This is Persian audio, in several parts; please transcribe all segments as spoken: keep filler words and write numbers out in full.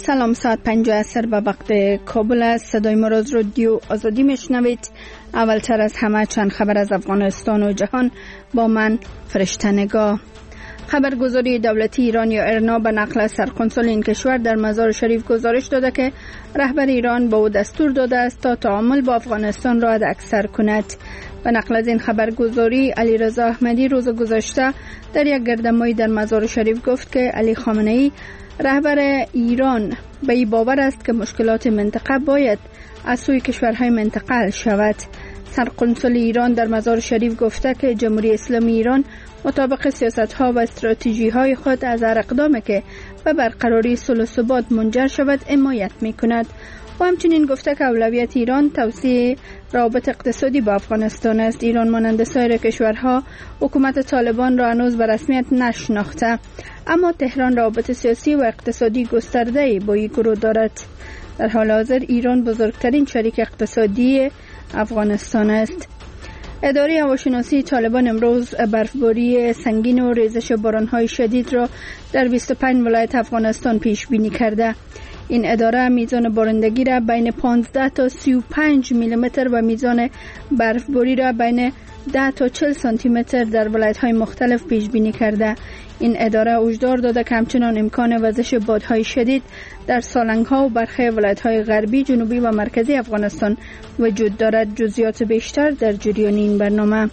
سلام، ساعت پنج عصر به وقت کابل است. صدای ما را از رادیو آزادی میشنوید. اولتر از همه چند خبر از افغانستان و جهان با من فرشته نگاه. خبرگزاری دولتی ایران یا ارنا به نقل از سرقنسل این کشور در مزار شریف گزارش داده که رهبر ایران به او دستور داده است تا تعامل با افغانستان را حداکثر کند. به نقل از این خبرگزاری علیرضا احمدی روز گذشته در یک گردنمایی در مزار شریف گفت که علی خامنه ای رهبر ایران به این باور است که مشکلات منطقه باید از سوی کشورهای منطقه حل شود. سرقنسل ایران در مزار شریف گفته که جمهوری اسلامی ایران مطابق سیاست‌ها و استراتژی‌های خود از هر اقدامی که به برقراری صلح و ثبات منجر شود حمایت می‌کند. و همچنین گفته که اولویت ایران توسعه روابط اقتصادی با افغانستان است. ایران مانند سایر کشورها حکومت طالبان را هنوز به رسمیت نشناخته، اما تهران روابط سیاسی و اقتصادی گسترده‌ای با این گروه دارد. در حال حاضر ایران بزرگترین شریک اقتصادی افغانستان است. اداره هواشناسی طالبان امروز برفباری سنگین و ریزش باران‌های شدید را در بیست و پنج ولایت افغانستان پیش بینی کرده. این اداره میزان بارندگی را بین پانزده تا سی و پنج میلیمتر و میزان برفباری را بین ده تا چهل سانتی متر در ولایت‌های مختلف پیش بینی کرده. این اداره هشدار داده که همچنان امکان وزش بادهای شدید در سالنگ‌ها و برخی ولایت‌های غربی، جنوبی و مرکزی افغانستان وجود دارد. جزئیات بیشتر در جریان این برنامه.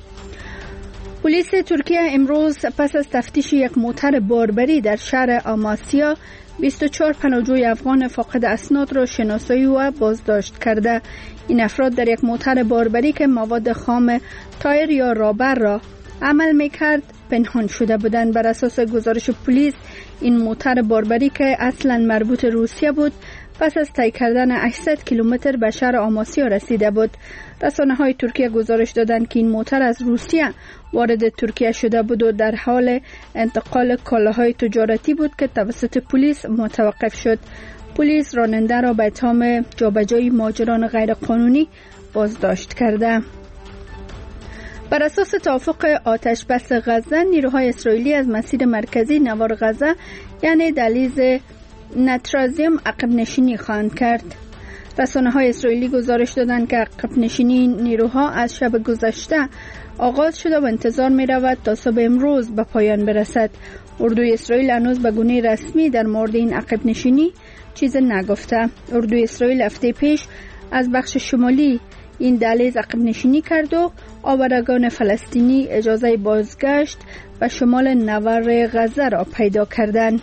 پلیس ترکیه امروز پس از تفتیش یک موتر باربری در شهر آماسیا بیست و چهار پناهجوی افغان فاقد اسناد را شناسایی و بازداشت کرده. این افراد در یک موتر باربری که مواد خام تایر یا رابر را عمل میکرد پنهان شده بودند. بر اساس گزارش پلیس این موتر باربری که اصلا مربوط روسیه بود پس از طی کردن هشتصد کیلومتر به شهر آماسیا رسیده بود. رسانه‌های ترکیه گزارش دادند که این موتر از روسیه وارد ترکیه شده بود و در حال انتقال کالاهای تجارتی بود که توسط پلیس متوقف شد. پلیس راننده را به اتهام جابجایی مهاجران غیرقانونی بازداشت کرده. بر اساس توافق آتش بس غزه، نیروهای اسرائیلی از مسیر مرکزی نوار غزه یعنی دهلیز نترازیم عقب نشینی خواهند کرد. رسانه‌های اسرائیلی گزارش دادند که عقب نشینی نیروها از شب گذشته آغاز شده و انتظار می رود تا صبح امروز به پایان برسد. اردوی اسرائیل هنوز به گونه رسمی در مورد این عقب نشینی چیز نگفته. اردوی اسرائیل هفته پیش از بخش شمالی این دهلیز عقب نشینی کرد و آورگان فلسطینی اجازه بازگشت و شمال نوار غزه را پیدا کردند.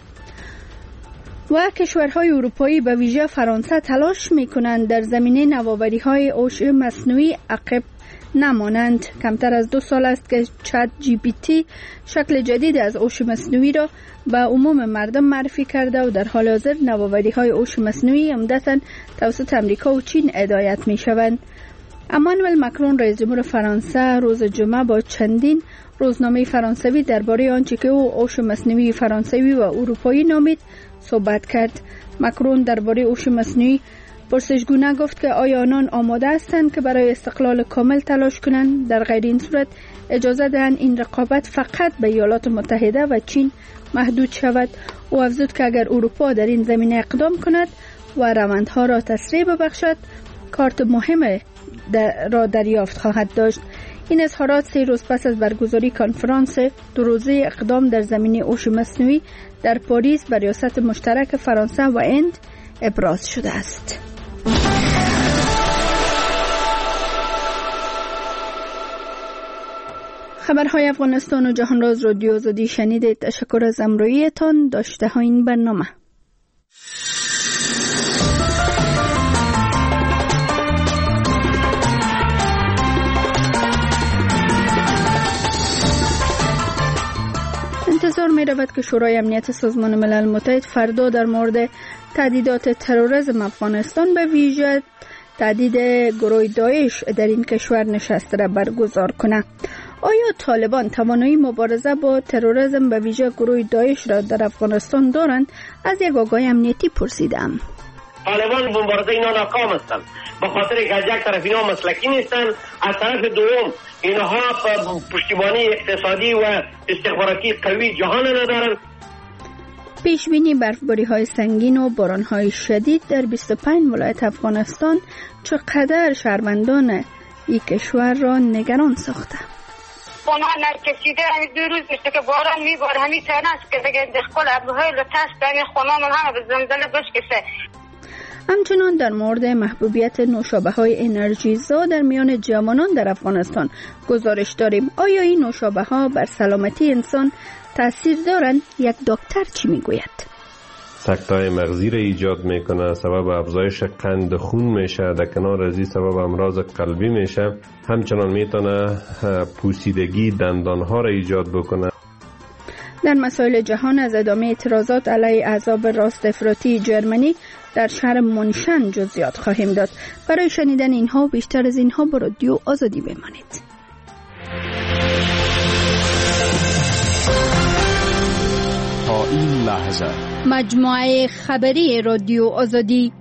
و کشورهای اروپایی به ویژه فرانسه تلاش می‌کنند در زمینه نوآوری‌های هوش مصنوعی عقب نمانند. کمتر از دو سال است که چت جی پی تی شکل جدید از هوش مصنوعی را به عموم مردم معرفی کرده و در حال حاضر نوآوری‌های هوش مصنوعی عمدتاً توسط امریکا و چین هدایت می‌شوند. امانوئل ماکرون رئیس جمهور فرانسه روز جمعه با چندین روزنامه فرانسوی درباره آنچه که او هوش مصنوعی فرانسوی و اروپایی نامید صحبت کرد. ماکرون درباره هوش مصنوعی پرسشگونه گفت که آیا آنان آماده هستند که برای استقلال کامل تلاش کنند؟ در غیر این صورت اجازه دهند این رقابت فقط به ایالات متحده و چین محدود شود. او افزود که اگر اروپا در این زمینه اقدام کند و روندها را تسریع ببخشد، کارت مهم را دریافت خواهد داشت. این اظهارات سه روز پس از برگزاری کنفرانس دو روزه اقدام در زمینه هوش مصنوعی در پاریس به ریاست مشترک فرانسه و هند ابراز شده است. خبرهای افغانستان و جهان را از رادیو آزادی شنیدید. تشکر از همراهیتان. داشته ها این برنامه. انتظار می رود که شورای امنیت سازمان ملل متحد فردا در مورد تهدیدات تروریسم افغانستان به ویژه تهدید گروه داعش در این کشور نشست را برگزار کنه. آیا طالبان توانایی مبارزه با تروریسم به ویژه گروه داعش را در افغانستان دارند؟ از یک آگاه امنیتی پرسیدم. طالبان به مبارزه اینا ناکام هستند، به خاطر که از یک طرف اینا مسلکی نیستند، از طرف دوم اینها پشتیبانی اقتصادی و استخباراتی قوی جهان ندارند. پیش بینی برفباری های سنگین و باران های شدید در بیست و پنج ولایت افغانستان چقدر شهروندان این کشور را نگران ساخته. خونه نکشیده همین دو روز میشه که باران میباره همین تنست که دیگه دخل ابروهای لطست همین خونه من همه به زلزله بشکشه. همچنان در مورد محبوبیت نوشابه های انرژی زا در میان جوانان در افغانستان گزارش داریم. آیا این نوشابه ها بر سلامتی انسان تأثیر دارند؟ یک دکتر چی میگوید؟ سکته‌های مغزی را ایجاد میکنه، سبب افزایش قند خون میشه، در کنار از این سبب امراض قلبی میشه. همچنان میتونه پوسیدگی دندانها را ایجاد بکنه. در مسائل جهان از ادامه اعتراضات علیه عذاب راست افراطی جرمنی در شهر منشن جزئیات خواهیم داد. برای شنیدن اینها و بیشتر از اینها با رادیو آزادی بمانید. تا این لحظه مجموعه خبری رادیو آزادی.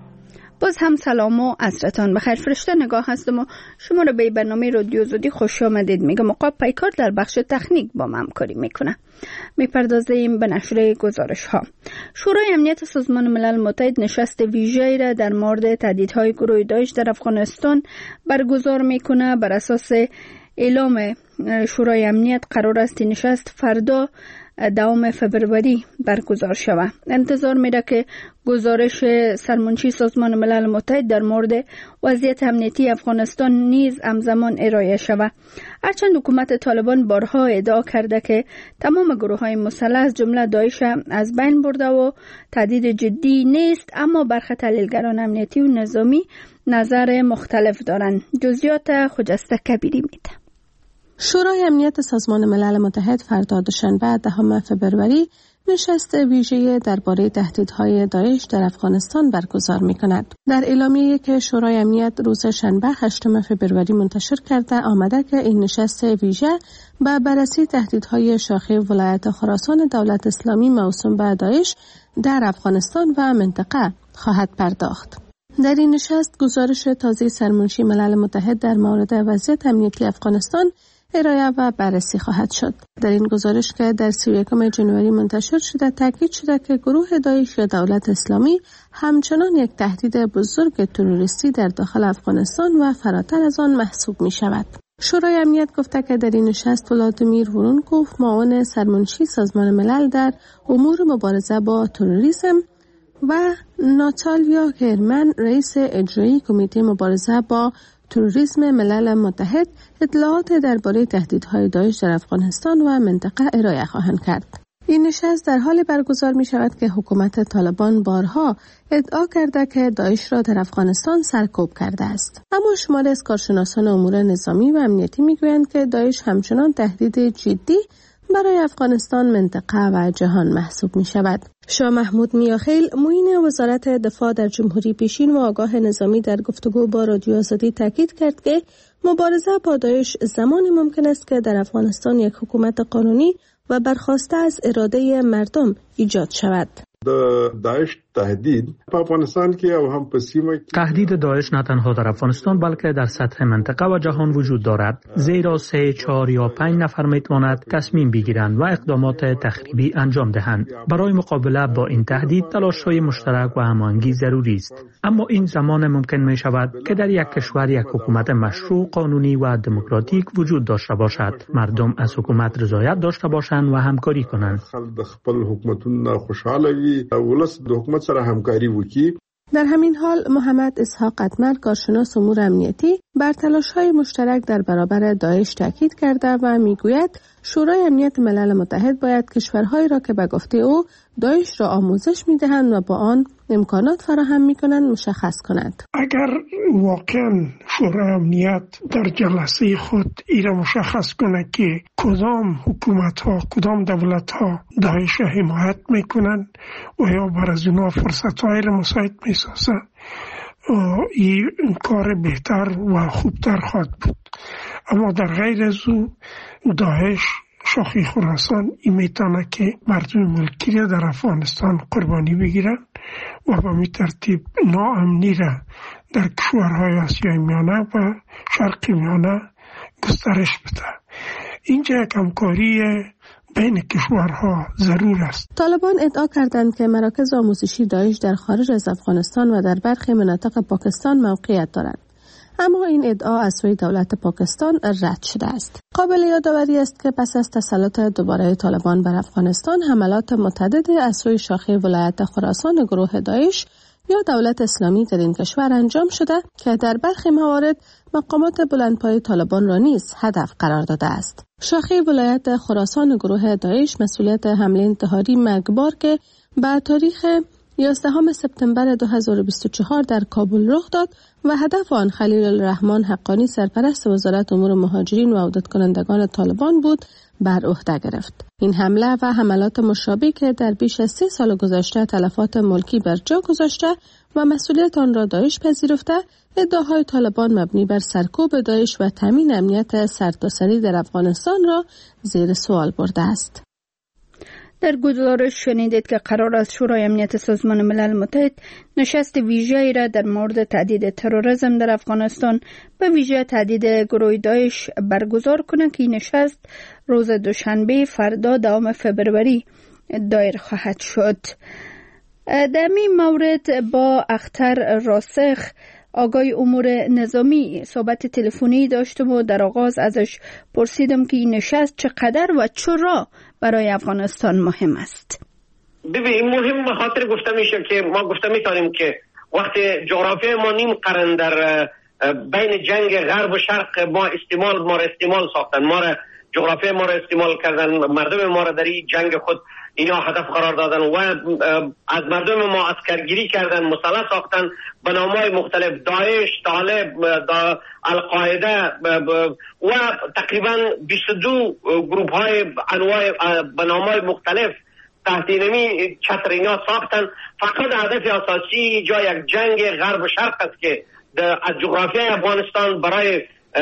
باز هم سلام و عصرتان بخیر. فرشته نگاه هستم و شما را به برنامه رادیو آزادی خوش آمدید میگم. عقاب پیکار در بخش تکنیک با من همکاری میکنه. میپردازیم به نشر گزارش ها. شورای امنیت سازمان ملل متحد نشست ویژه‌ای را در مورد تهدیدهای گروه داعش در افغانستان برگزار میکنه. بر اساس اعلام شورای امنیت قرار است نشست فردا دوم فبروری برگزار شود. انتظار میره که گزارش سرمنشی سازمان ملل متحد در مورد وضعیت امنیتی افغانستان نیز همزمان ارائه شود. هرچند حکومت طالبان بارها ادعا کرده که تمام گروه های مسلح از جمله داعش از بین برده و تهدید جدی نیست، اما برخی تحلیلگران امنیتی و نظامی نظر مختلف دارند. جزئیات خجسته کبیری میده. شورای امنیت سازمان ملل متحد فردا دوشنبه دهم فبروری نشست ویژه درباره تهدیدهای داعش در افغانستان برگزار می‌کند. در اعلامیه‌ای که شورای امنیت روز شنبه هشتم فبروری منتشر کرده آمده که این نشست ویژه به بررسی تهدیدهای شاخه ولایت خراسان دولت اسلامی موسوم به داعش در افغانستان و منطقه خواهد پرداخت. در این نشست گزارش تازه سرمنشی ملل متحد در مورد وضعیت امنیتی افغانستان ارائه و بررسی خواهد شد. در این گزارش که در سی و یکم ژانویه منتشر شده تاکید شده که گروه داعش یا دولت اسلامی همچنان یک تهدید بزرگ تروریستی در داخل افغانستان و فراتر از آن محسوب می شود. شورای امنیت گفته که در این نشست ولادیمیر ورونکوف معاون سرمنشی سازمان ملل در امور مبارزه با تروریسم و ناتالیا هرمن رئیس اجرایی کمیته مبارزه با تروریسم ملل متحد اطلاعات درباره تهدیدهای داعش در افغانستان و منطقه ارائه خواهند کرد. این نشست در حال برگزار می شود که حکومت طالبان بارها ادعا کرده که داعش را در افغانستان سرکوب کرده است. اما شماری از کارشناسان امور نظامی و امنیتی می گویند که داعش همچنان تهدید جدی برای افغانستان، منطقه و جهان محسوب می شود. شاه محمود میاخیل معین وزارت دفاع در جمهوری پیشین و آگاه نظامی در گفتگو با رادیو آزادی تاکید کرد که مبارزه با داعش زمانی ممکن است که در افغانستان یک حکومت قانونی و برخواسته از اراده مردم ایجاد شود. داعش تهدید په افغانستان کې او هم په سیمه کې تهدید داعش نه تنها در افغانستان بلکه در سطح منطقه و جهان وجود دارد، زیرا سه چهار یا پنج نفر میتواند تصمیم بگیرند و اقدامات تخریبی انجام دهند. برای مقابله با این تهدید تلاش‌های مشترک و هماهنگی ضروری است، اما این زمان ممکن می شود که در یک کشور یک حکومت مشروع، قانونی و دموکراتیک وجود داشته باشد. مردم از حکومت رضایت داشته باشند و همکاری کنند. خلک خپل حکومتونه خوشاله وي، ولس د حکومت سره همکاری وکړي. در همین حال محمد اسحاق قطمر کارشناس امور امنیتی بر تلاش‌های مشترک در برابر داعش تاکید کرده و میگوید شورای امنیت ملل متحد باید کشورهایی را که به گفته او داعش را آموزش میدهند و با آن امکانات فراهم میکنند مشخص کند. اگر واقعا شورای امنیت در جلسه خود ایره مشخص کنه که کدام حکومت ها کدام دولت ها داعش را حمایت میکنند و یا بر از اونا فرصت های را مساعد میسازه، این کار بهتر و خوبتر خواهد بود. اما در غیر از او داعش شاخه خراسان این میتونه که مردم ملکی را در افغانستان قربانی بگیرن و به می ترتیب ناامنی را در کشورهای آسیای میانه و شرق میانه گسترش بده. اینجا یک همکاری بین کشورها ضرور است. طالبان ادعا کردند که مراکز آموزشی داعش در خارج از افغانستان و در برخی مناطق پاکستان موقعیت دارند. اما این ادعا از سوی دولت پاکستان رد شده است. قابل یادآوری است که پس از تسلط دوباره طالبان بر افغانستان، حملات متعددی از سوی شاخه ولایت خراسان گروه داعش یا دولت اسلامی در این کشور انجام شده که در برخی موارد مقامات بلندپای طالبان را نیز هدف قرار داده است. شاخه ولایت خراسان گروه داعش مسئولیت حمله انتحاری مرگبار که به تاریخ یازدهم سپتامبر دو هزار و بیست و چهار در کابل رخ داد و هدف آن خلیل الرحمن حقانی سرپرست وزارت امور مهاجرین و عودت کنندگان طالبان بود بر عهده گرفت. این حمله و حملات مشابه که در بیش از سه سال گذشته تلفات ملکی بر جا گذاشته و مسئولیت آن را داعش پذیرفته، ادعاهای طالبان مبنی بر سرکوب داعش و تامین امنیت سرتاسری در افغانستان را زیر سوال برده است. در گزارش شنیدید که قرار است شورای امنیت سازمان ملل متحد نشست ویژه‌ای را در مورد تهدید تروریسم در افغانستان به ویژه تهدید گروه داعش برگزار کنند که این نشست روز دوشنبه فردا دوم فبروری دایر خواهد شد. در این مورد با اختر راسخ آقای امور نظامی صحبت تلفنی داشتم و در آغاز ازش پرسیدم که این نشست چقدر و چرا برای افغانستان مهم است. ببین مهم به خاطر گفته میشه که ما گفته میتونیم که وقتی جغرافیای ما نیم قرن در بین جنگ غرب و شرق ما استعمال ما را استعمال ساختن، ما را جغرافیای ما را استعمال کردن، مردم ما را در این جنگ خود اینا هدف قرار دادن و از مردم ما اسکرگیری کردن، مسلح ساختن به نام‌های مختلف، داعش، طالب، دا القاعده و تقریبا بیست و دو گروه های انواع به نام‌های مختلف تحت نمی چتر اینا ساختن. فقط هدف اساسی جای یک جنگ غرب و شرق است که از جغرافیای افغانستان برای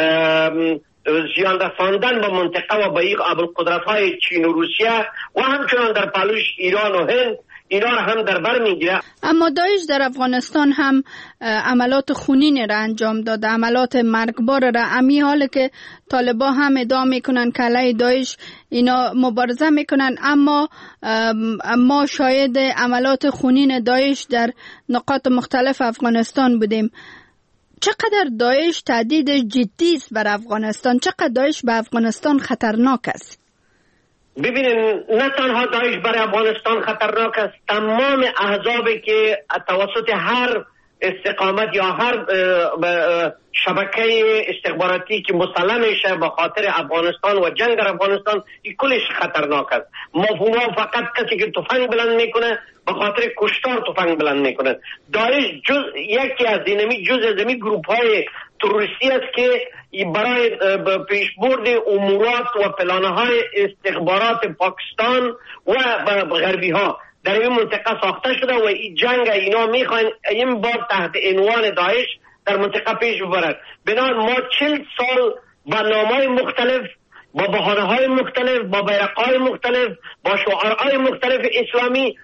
زیان رساندن به منطقه و به این ابوالقدرت‌های چین و روسیه و همچنان در پهلوش ایران و هند اینا را هم در بر میگیره. اما داعش در افغانستان هم عملات خونین را انجام داده، عملات مرگبار را. امی حال که طالبا هم ادعا میکنن که علیه داعش اینا مبارزه میکنن، اما ما شاهد عملات خونین داعش در نقاط مختلف افغانستان بودیم. چقدر داعش تهدید جدی است بر افغانستان؟ چقدر داعش به افغانستان خطرناک است؟ ببینید نه تنها داعش برای افغانستان خطرناک است، تمام احزابی که توسط هر استقامت یا هر شبکه استخباراتی که مسلح میشه به خاطر افغانستان و جنگ در افغانستان، این کلش خطرناک است. مفهوم فقط کسی که تفنگ بلند میکنه به خاطر کشتار تفنگ بلند میکنه. داعش جز یکی از اینمی جز از اینمی گروپ های تروریستی است که برای پیشبرد امورات و پلانه های استخبارات پاکستان و غربی ها در این منطقه ساخته شده و این جنگ اینا میخواین این بار تحت عنوان داعش در منطقه پیش ببرد. بنابراین ما چل سال با نامهای مختلف، با بهانه‌های مختلف، با بیرق‌های مختلف، با شعارهای مختلف اسلامی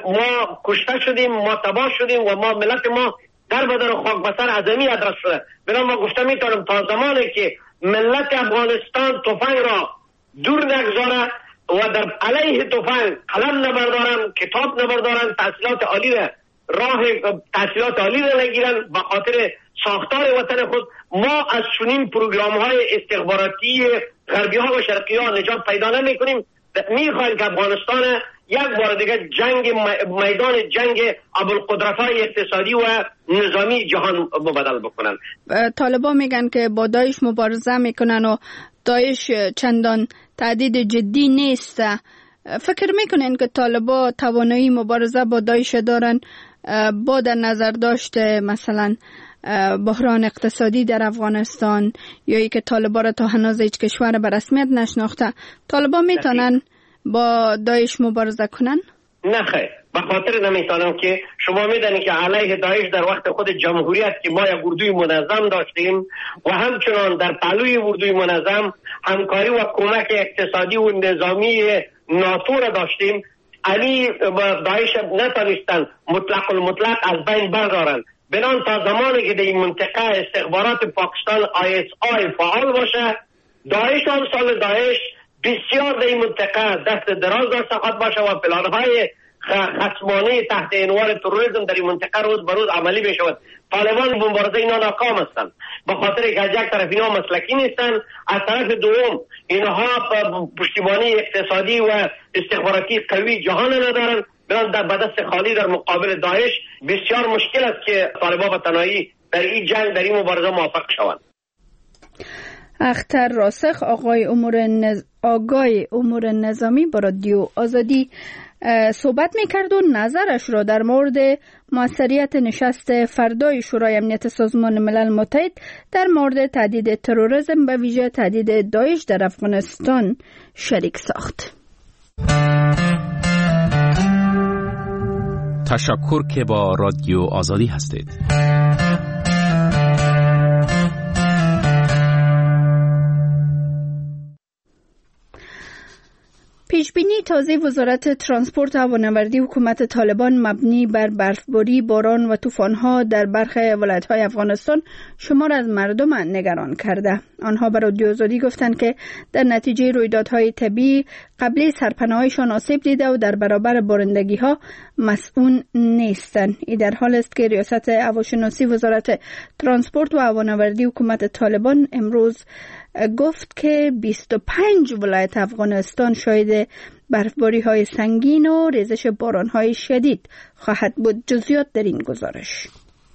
ما کشته شدیم، ما تباه شدیم و ما ملت ما در بدر و خاک بسر عظمی ادرس شده. بنابراین ما گفته میتونم تا زمانی که ملت افغانستان تفنگ را دور نگذاره و در علیه تفنگ قلم نبردارن، کتاب نبردارن، تحصیلات عالی را راه تحصیلات عالی را نگیرن به خاطر ساختار وطن خود، ما از چنین پروگرام های استخباراتی غربی ها و شرقی ها نجات پیدا نمی کنیم. میخوایم که افغانستان یک بار دیگه جنگ میدان جنگ ابوالقدرت های اقتصادی و نظامی جهان مبدل بکنن. طالبان میگن که با داعش مبارزه میکنن و داعش چندان تهدید جدی نیست. فکر میکنین که طالبان توانایی مبارزه با داعش دارن با در نظر داشته مثلا بحران اقتصادی در افغانستان یا ای که طالبان را تا هنوز هیچ کشور به رسمیت نشناخته، طالبان میتونن با داعش مبارزه کنن؟ نه خیر، به خاطر نمیتونم که شما میدونید که علیه داعش در وقت خود جمهوریت که ما یک اردوی منظم داشتیم و همچنان در پهلوی اردوی منظم همکاری و کمک اقتصادی و نظامی ناتو را داشتیم، علی داعش نتونستن مطلق المطلق از بین بردارن. بنان تا زمانی که در این منطقه استخبارات پاکستان آی اس آی فعال باشه، داعش هم سال داعش بسیار در این منطقه دست دراز داشته خواهد باشه و پلانهای خصمانه تحت عنوان تروریسم در این منطقه روز به روز عملی بشود. طالبان به مبارزه اینا ناکام هستند، به خاطر که از یک طرف اینا مسلکی نیستند، از طرف دوم اینها پشتیبانی اقتصادی و استخباراتی قوی جهان ندارند، بران در دست خالی در مقابل داعش بسیار مشکل است که طالبان به تنهایی در این جنگ در این مبارزه موفق شوند. اختر راسخ آقای امور نز... آقای امور نظامی با رادیو آزادی صحبت میکرد و نظرش را در مورد موثریت نشست فردای شورای امنیت سازمان ملل متحد در مورد تهدید تروریسم به ویژه تهدید داعش در افغانستان شریک ساخت. تشکر که با رادیو آزادی هستید. پیشبینی تازه وزارت ترانسپورت و هوانوردی حکومت طالبان مبنی بر برفباری، باران و طوفان‌ها در برخی ولایت‌های افغانستان شمار از مردم نگران کرده. آنها به رادیو آزادی گفتند که در نتیجه رویدادهای طبیعی قبلی سرپناهایشان آسیب دیده و در برابر بارندگی‌ها مسئول نیستند. این در حال است که ریاست هواشناسی وزارت ترانسپورت و هوانوردی حکومت طالبان امروز گفت که بیست و پنج ولایت افغانستان شاهد برفباری های سنگین و ریزش باران های شدید خواهد بود. جزئیات در این گزارش.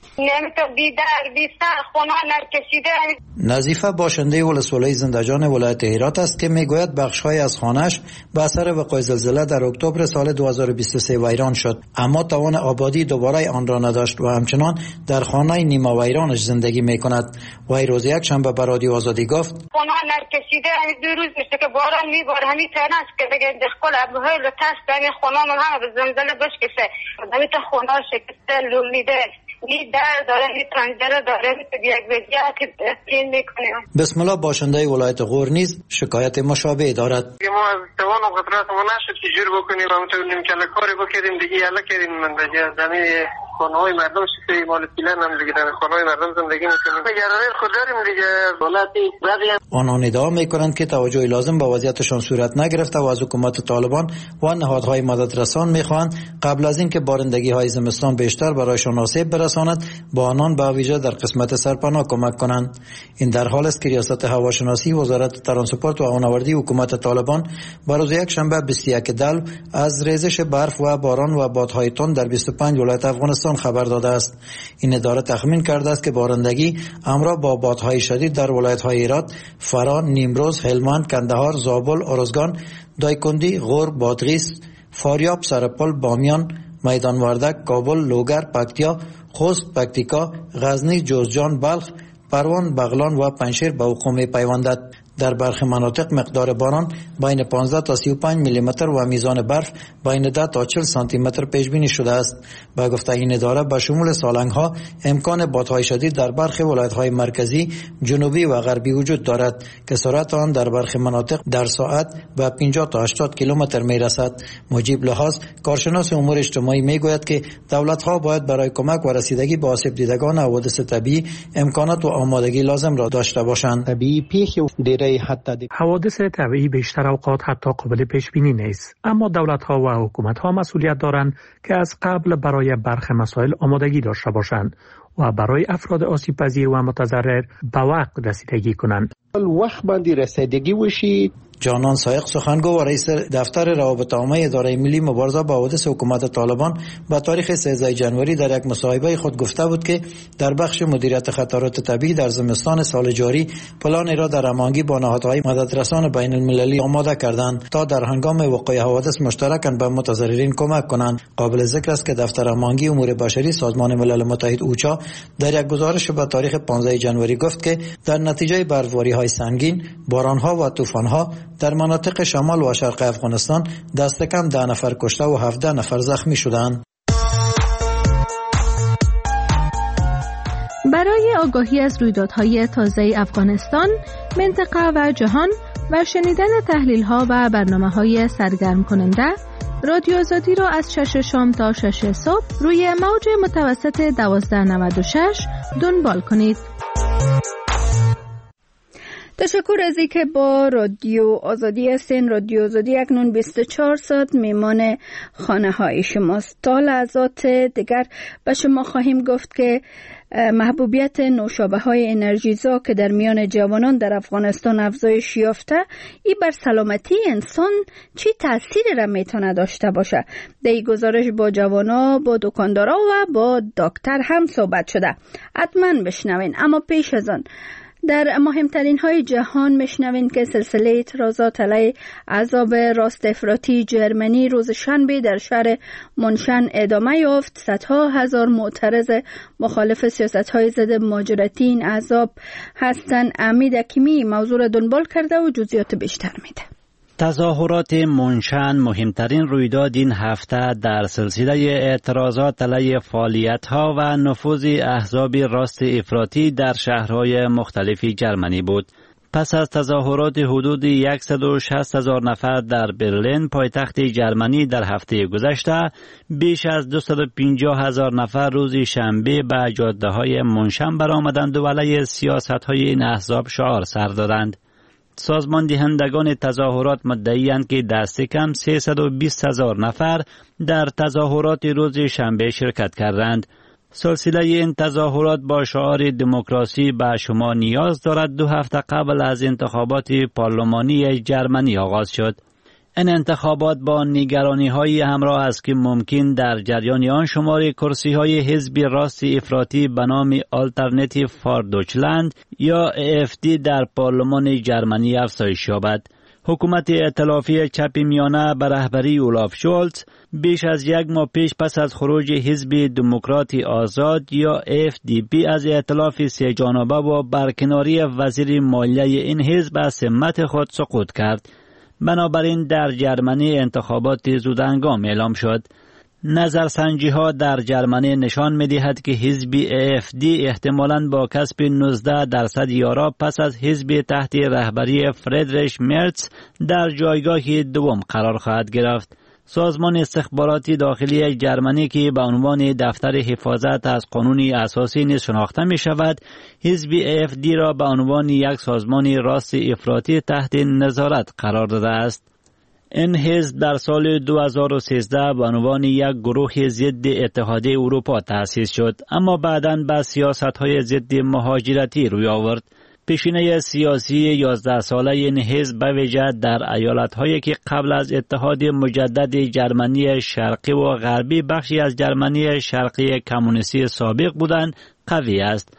نظیفه باشنده ولسوالی زندجان ولایت هرات است که میگوید بخش‌های از خانه‌اش به اثر وقوع زلزله در اکتبر سال دو هزار و بیست و سه ویران شد، اما توان آبادی دوباره آن را نداشت و همچنان در خانه نیمه ویرانش زندگی می‌کند. وی روز یک شنبه به رادیو آزادی گفت: خانه نرکشیده همین دو روز میشه که باران میباره، همین تنش که دیگه دخل ابوهای لطست همین خانه من هم به زلزله بشکسه، همین تا خانه شکسته لولیده، نی در داره، نی پنجره داره، نی یک وجه که این میکنه. بسم الله باشنده ولایت غور نیز شکایت مشابه دارد. ما از توان و قدرت ما نشد که جور بکنیم و همونطور که کاری بکردیم دیگه یلا کردیم من دیگه زمین خانه‌های مردم شکلی مال پیلن هم دیگه در خانه‌های مردم زندگی میکنیم. گرانه خود داریم دیگه دولتی بعضی آنان ادعا میکنند که توجه لازم به وضعیتشان صورت نگرفته و از حکومت طالبان و نهادهای مددرسان میخواهند قبل از اینکه بارندگی‌های زمستان بیشتر برایشان آسیب برساند با آنان به ویژه در قسمت سرپناه کمک کنند. این در حال است که ریاست هواشناسی وزارت ترانسپورت و هوانوردی حکومت طالبان با روز یک شنبه بیست و یک دلو از ریزش برف و باران و بادهای تند در بیست و پنج ولایت افغانستان خبر داده است. این اداره تخمین کرده است که بارندگی همراه با بادهای شدید در ولایت‌های هرات، فرا، نیمروز، هلمند، کندهار، زابل، ارزگان، دایکندی، غور، بادغیس، فاریاب، سرپل، بامیان، میدان وردک، کابل، لوگر، پکتیا، خوست، پکتیکا، غزنی، جوزجان، بلخ، پروان، بغلان و پنجشیر به وقوع می‌پیوندد. در برخی مناطق مقدار باران بین پانزده تا سی و پنج میلی متر و میزان برف بین ده تا چهل سانتی متر پیش بینی شده است. با گفته این اداره به شمول سالنگ‌ها امکان بادهای شدید در برخی ولایت‌های مرکزی، جنوبی و غربی وجود دارد که سرعت آن در برخی مناطق در ساعت به پنجاه تا هشتاد کیلومتر میرسد. مجیب لحاظ کارشناس امور اجتماعی میگوید که دولت‌ها باید برای کمک و رسیدگی به آسیب دیدگان حوادث طبیعی امکانات و آمادگی لازم را داشته باشند. طبیعی پیش حوادث طبیعی بیشتر اوقات حتی قابل پیش بینی نیست، اما دولت ها و حکومت ها مسئولیت دارند که از قبل برای برخی مسائل آمادگی داشته باشند و برای افراد آسیب پذیر و متضرر به وقت رسیدگی کنند. وقت باندې رسیدگی وشي. جانان سایق سخنگو و رئیس دفتر روابط عامه اداره ملی مبارزه با حوادث حکومت طالبان با تاریخ سیزده جنوری در یک مصاحبه خود گفته بود که در بخش مدیریت خطرات طبیعی در زمستان سال جاری پلان را در هماهنگی با نهادهای مددرسان بین المللی آماده کردند تا در هنگام وقوع حوادث مشترکاً به متضررین کمک کنند. قابل ذکر است که دفتر هماهنگی امور بشری سازمان ملل متحد اوچا در یک گزارش به تاریخ پانزده جنوری گفت که در نتیجه برفباری‌های سنگین، باران‌ها و طوفان‌ها در مناطق شمال و شرق افغانستان دست کم ده نفر کشته و هفده نفر زخمی شدند. برای آگاهی از رویدادهای تازه افغانستان، منطقه و جهان و شنیدن تحلیل‌ها و برنامه‌های سرگرم کننده، رادیو آزادی را از شش شام تا شش صبح روی موج متوسط دوازده نود و شش دنبال کنید. تشکر از اینکه با رادیو آزادی هستین. رادیو آزادی اکنون بیست و چهار ساعت میمان خانه های شماست. تا لحظات دیگر به شما خواهیم گفت که محبوبیت نوشابه های انرژیزا که در میان جوانان در افغانستان افزایش یافته، ای بر سلامتی انسان چی تأثیری را میتونه داشته باشه. در این گزارش با جوانا، با دکاندارا و با دکتر هم صحبت شده. حتما بشنوین. اما پیش از آن در مهمترین های جهان میشنوین که سلسله اعتراضات علیه عذاب راست افراطی جرمنی روز شنبه در شهر منشن ادامه یافت. صدها هزار معترض مخالف سیاست های ضد مهاجرتی این عذاب هستند. امید حکیمی موضوع را دنبال کرده و جزئیات بیشتر میده. تظاهرات منشن مهمترین رویداد این هفته در سلسله اعتراضات علیه فعالیت‌ها و نفوذ احزاب راست افراطی در شهرهای مختلف جرمنی بود. پس از تظاهرات حدود صد و شصت هزار نفر در برلین پایتخت جرمنی در هفته گذشته، بیش از دویست و پنجاه هزار نفر روز شنبه به جاده‌های منشن برآمدند و علیه سیاست‌های این احزاب شعار سر دادند. سازمان دهندگان تظاهرات مدعی‌اند که دست کم سیصد و بیست هزار نفر در تظاهرات روز شنبه شرکت کردند. سلسله این تظاهرات با شعار دموکراسی به شما نیاز دارد دو هفته قبل از انتخابات پارلمانی جرمنی آغاز شد. این انتخابات با نگرانی‌های همراه است که ممکن در جریان آن شمار کرسی‌های حزب راست افراطی به نام آلترناتیو فار دویچلند یا ای اف دی در پارلمان جرمنی افزایش یابد. حکومت ائتلافی چپ میانه به رهبری اولاف شولز بیش از یک ماه پیش پس از خروج حزب دموکرات آزاد یا اف دی پی از ائتلاف سه جانبه و برکناری وزیر مالیه این حزب از سمت خود سقوط کرد. بنابراین در جرمنی انتخابات زودهنگام اعلام شد. نظرسنجی ها در جرمنی نشان می دهد که حزب ای اف دی احتمالاً با کسب نوزده درصد یارا پس از حزب تحت رهبری فریدریش مرتز در جایگاه دوم قرار خواهد گرفت. سازمان استخباراتی داخلی جرمنی که به عنوان دفتر حفاظت از قانون اساسی نیز شناخته می شود، حزب ای اف دی را به عنوان یک سازمان راست افراطی تحت نظارت قرار داده است. این حزب در سال دو هزار و سیزده به عنوان یک گروه ضد اتحادیه اروپا تأسیس شد، اما بعداً به سیاست‌های ضد مهاجرتی روی آورد. پیشینه سیاسی یازده ساله این حزب به ویژه در ایالت‌هایی که قبل از اتحاد مجدد جرمنی شرقی و غربی بخشی از جرمنی شرقی کمونیستی سابق بودند قوی است.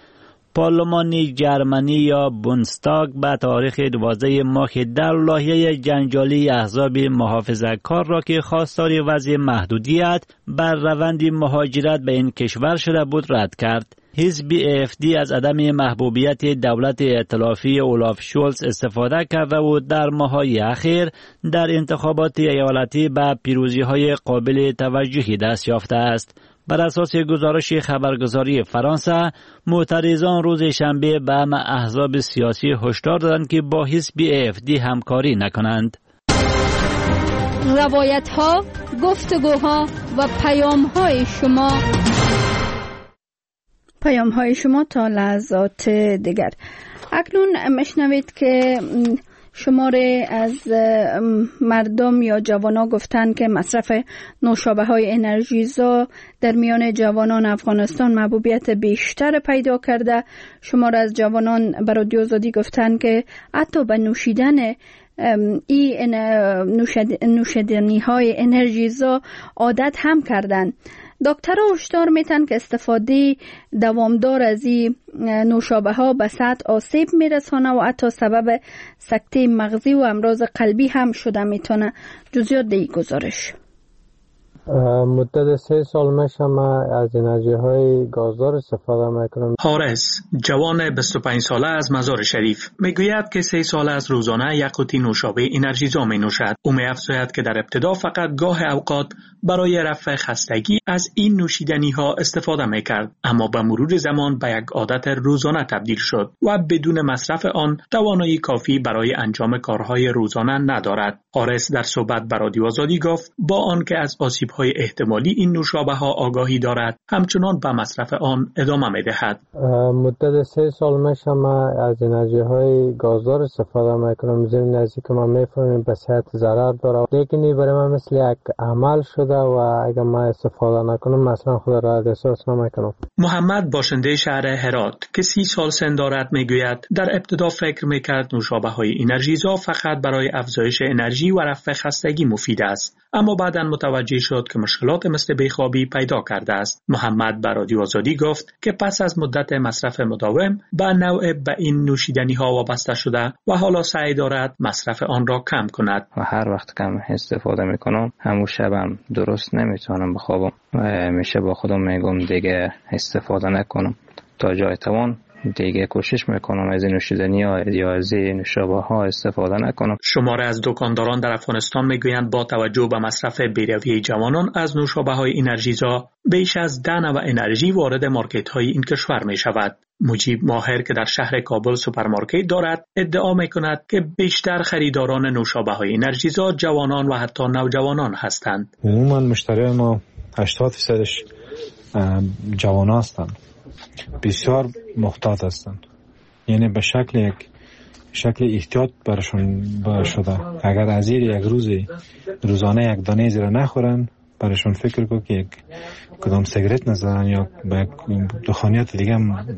پارلمان جرمنی یا بوندستاگ به تاریخ دوازده ماه در لایحه جنجالی احزاب محافظه‌کار را که خواستار وضع محدودیت بر روند مهاجرت به این کشور شده بود رد کرد. حزب ای اف دی از عدم محبوبیت دولت ائتلافی اولاف شولز استفاده کرده و در ماه‌های اخیر در انتخابات ایالتی به پیروزی‌های قابل توجهی دست یافته است. بر اساس گزارش خبرگزاری فرانسه، معترضان روز شنبه به همه احزاب سیاسی هشدار دادند که با حزب ای اف دی همکاری نکنند. روایت‌ها، گفتگوها و پیام‌های شما پیام‌های شما تا لحظات دیگر. اکنون مشنوید که شماره از مردم یا جوانان گفتن که مصرف نوشابه های انرژیزا در میان جوانان افغانستان محبوبیت بیشتر پیدا کرده. شماره از جوانان به رادیو آزادی گفتن که حتی به نوشیدن این نوشیدنی های انرژیزا عادت هم کردن. دکترها هشدار میتن که استفاده دوامدار از این نوشابه ها به سطح آسیب میرسانه و حتی سبب سکته مغزی و امراض قلبی هم شده میتونه. جزئیات در این گزارش. مدت سه سال میشه من از انرژی های گازدار استفاده میکنم. حارس، جوان بیست و پنج ساله از مزار شریف، میگوید که سه سال از روزانه یک قوطی نوشابه انرژیزا می نوشد. او می‌افزاید که در ابتدا فقط گاه اوقات برای رفع خستگی از این نوشیدنی ها استفاده میکرد، اما به مرور زمان به یک عادت روزانه تبدیل شد و بدون مصرف آن توانایی کافی برای انجام کارهای روزانه ندارد. حارس در صحبت با رادیو آزادی گفت با آنکه از آسیب های احتمالی این نوشابه ها آگاهی دارد، همچنان به مصرف آن ادامه می دهد. مدت سه سال میشه من از انرژی های گازدار استفاده میکنم. زمین نزدیک که من میفهمم به صحت ضرر داره، لیکن این برای من مثل یک عمل شده و اگر من استفاده نکنم مثلا خود را احساس نمیکنم. محمد باشنده شهر هرات که سی سال سن دارد میگوید در ابتدا فکر میکرد نوشابه های انرژیزا فقط برای افزایش انرژی و رفع خستگی مفید است، اما بعداً متوجه شد که مشکلات مثل بیخوابی پیدا کرده است. محمد به رادیو آزادی گفت که پس از مدت مصرف مداوم به نوع به این نوشیدنی ها وابسته شده و حالا سعی دارد مصرف آن را کم کند. و هر وقت کم استفاده میکنم همون شبم درست نمیتونم بخوابم و میشه با خودم میگم دیگه استفاده نکنم، تا جای توان دیگه کوشش میکنم از این نوشیدنی ها یا از این نوشابه ها استفاده نکنم. شماره از دکانداران در افغانستان میگویند با توجه به مصرف بی‌رویه جوانان از نوشابه های انرژیزا بیش از ده نوع انرژی وارد مارکت های این کشور می شود. مجیب ماهر که در شهر کابل سوپرمارکت دارد ادعا می کند که بیشتر خریداران نوشابه های انرژیزا جوانان و حتی نوجوانان هستند. عموما مشتری ما هشتاد درصدش جوان هستند، بسیار محتاط هستند، یعنی به شکل یک شکل احتیاط برشون شده. اگر از یک روزی روزانه یک دانه زیر نخورن برشون فکر کو که کدام سیگرت نزدن یا به دخانیات دیگه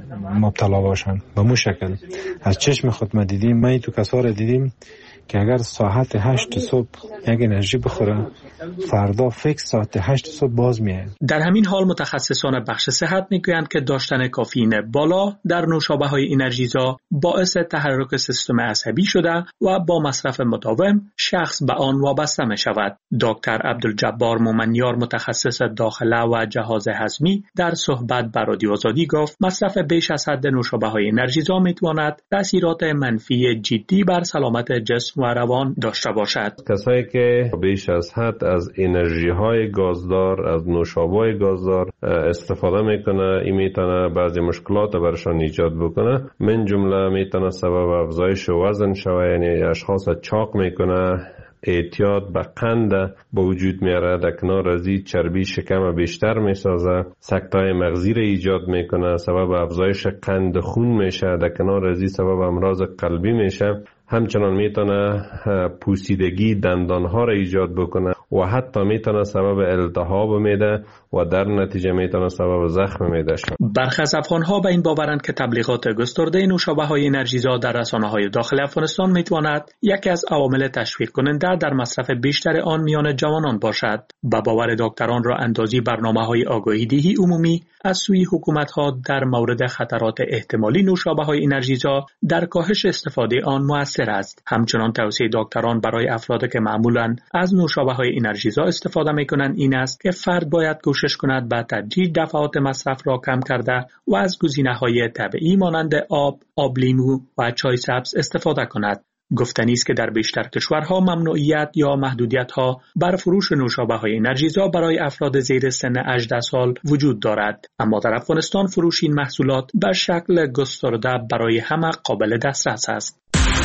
مبتلا باشن. به مو شکل از چشم خود ما دیدیم، ما تو کسا را دیدیم که اگر ساعت هشت صبح یک انرژی بخوره فردا فکس ساعت هشت صبح باز میاد. در همین حال متخصصان بخش صحت میگویند که داشتن کافئین بالا در نوشابه های انرژیزا باعث تحرک سیستم عصبی شده و با مصرف مداوم شخص به آن وابسته می شود. دکتر عبدالجبار مومنیار متخصص داخله و جهاز هضمی در صحبت با رادیو آزادی گفت مصرف بیش از حد نوشابه های انرژیزا میتواند تاثیرات منفی جدی بر سلامت جسم و روان داشته باشد. کسایی که بیش از حد از انرژی های گازدار، از نوشابه های گازدار استفاده میکنه، این میتونه بعضی مشکلات برشان ایجاد بکنه. من جمله میتونه سبب افزایش وزن شوه، یعنی اشخاص چاق میکنه، اعتیاد به قند به وجود میاره، در کنار از این چربی شکم بیشتر میسازه، سکته‌های مغزی را ایجاد میکنه، سبب افزایش قند خون میشه، در کنار از این سبب امراض قلبی میشه. همچنان میتونه پوسیدگی دندانها را ایجاد بکنه و حتی میتونه سبب التهاب میده و در نتیجه میتونه سبب زخم میده شد. برخی از افغان‌ها به این باورند که تبلیغات گسترده نوشابه های انرژیزا در رسانه‌های داخل افغانستان میتواند یکی از عوامل تشویق کننده در مصرف بیشتر آن میان جوانان باشد. با باور دکتران را اندازی برنامه‌های آگاهی‌دهی عمومی از سوی حکومت‌ها در مورد خطرات احتمالی نوشابه های انرژیزا در کاهش استفاده آن مؤثر است. همچنان توصیه دکتران برای افرادی که معمولاً از نوشابه های انرژیزا استفاده می‌کنند این است که فرد باید کوشش کند به تدریج دفعات مصرف را کم کرده و از گزینه‌های طبیعی مانند آب، آب لیمو و چای سبز استفاده کند. گفتنی است که در بیشتر کشورها ممنوعیت یا محدودیت‌ها بر فروش نوشابه های انرژیزا برای افراد زیر سن هجده سال وجود دارد، اما در افغانستان فروش این محصولات به شکل گسترده برای همه قابل دسترس است.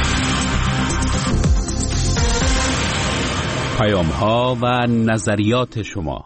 پیام‌ها و نظریات شما.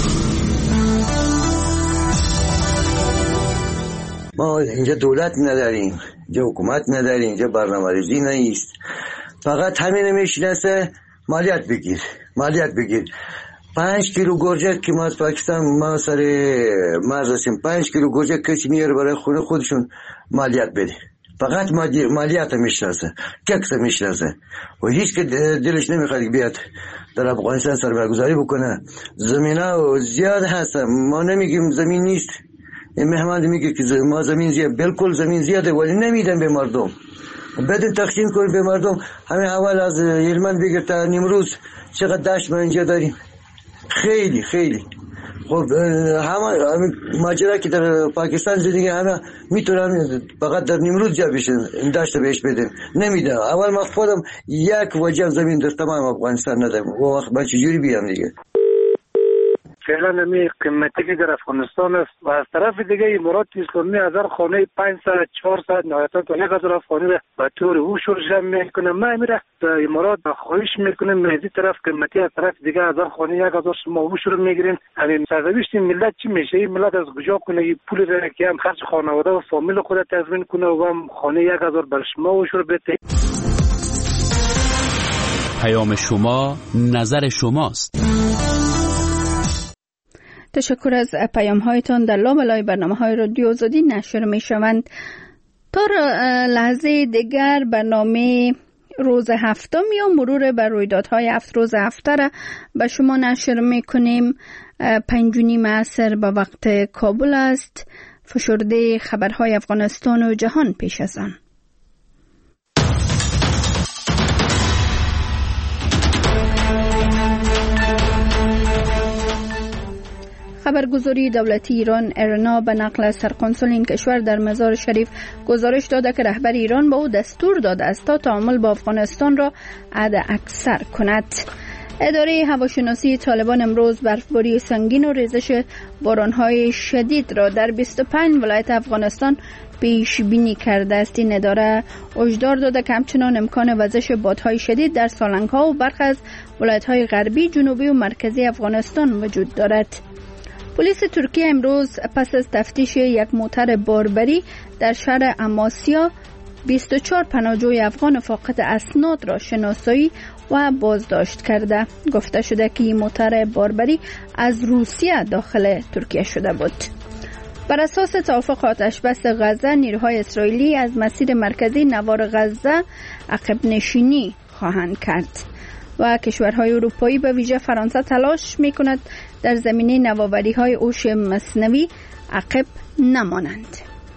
ما اینجا دولت نداریم، اینجا حکومت نداریم، اینجا برنامه‌ریزی نیست، فقط همین میشناسه مالیات بگیر مالیات بگیر. پنج کیلو گرجه که ما از پاکستان ما سر مرز هستیم، پنج کیلو گرجه کسی میاره برای خونه خودشون مالیات بده. فقط مالیات میشناسه، ککس میشناسه و هیچ که دلش نمیخواد بیاد در افغانستان سرمایه‌گذاری بکنه. زمینا زیاد هست، ما نمیگیم زمین نیست. این مهمان میگه که ما زمین زیاد، بالکل زمین زیاده ولی نمیدن به مردم. بدون تقسیم کنیم به مردم. همین اول از هلمند بگیر تا نیمروز چقدر دشت ما اینجا داریم، خیلی خیلی. خب همه ماجرا که در پاکستان زندگی همه میتونن فقط در نیمروز جا بشن، این دشت بهش بدن، نمیدن. اول ما خودم یک وجه زمین در تمام افغانستان ندارم، و وقت من چجوری بیام دیگه؟ فعلا می قیمتی که در افغانستان است و از طرف دیگه امارات اسلامی از هر خانه پانصد چهارصد نهایتا تا یک هزار افغانی را به طور اوشور جمع میکنه. ما میره امارات خواهش میکنیم مهدی طرف قیمتی از طرف دیگه از هر خانه یک هزار شما اوشور میگیرین. همین سرنوشت ملت چی میشه؟ این ملت از کجا کنه این پول را که هم خرج خانواده و فامیل خود تضمین کنه و هم خانه یک هزار بر شما اوشور بده. پیام شما نظر شماست. تشکر از پیام هایتان. در لابلای برنامه های رادیو آزادی نشر می شوند. تا لحظه دیگر برنامه روز هفتم یا مرور بر رویدادهای هفت روز هفته را به شما نشر می کنیم. پنج و نیم عصر به وقت کابل است. فشرده خبرهای افغانستان و جهان پیش از آن. خبرگزاری دولتی ایران ارنا به نقل از سرقنسول این کشور در مزار شریف گزارش داده که رهبر ایران به او دستور داده است تا تعامل با افغانستان را حد اکثر کند. اداره هواشناسی طالبان امروز برفباری سنگین و ریزش بارانهای شدید را در بیست و پنج ولایت افغانستان پیش بینی کرده است. این اداره هشدار داده که همچنان امکان وزش بادهای شدید در سالنگ‌ها و برخی از ولایت‌های غربی، جنوبی و مرکزی افغانستان وجود دارد. پلیس ترکیه امروز پس از تفتیش یک موتر باربری در شهر اماسیا بیست و چهار پناهجوی افغان فاقد اسناد را شناسایی و بازداشت کرده. گفته شده که این موتر باربری از روسیه داخل ترکیه شده بود. بر اساس توافق آتش بس غزه، نیروهای اسرائیلی از مسیر مرکزی نوار غزه عقب نشینی خواهند کرد و کشورهای اروپایی به ویژه فرانسه تلاش می‌کند در زمینه نوآوری‌های هوش مصنوعی عقب نمانند.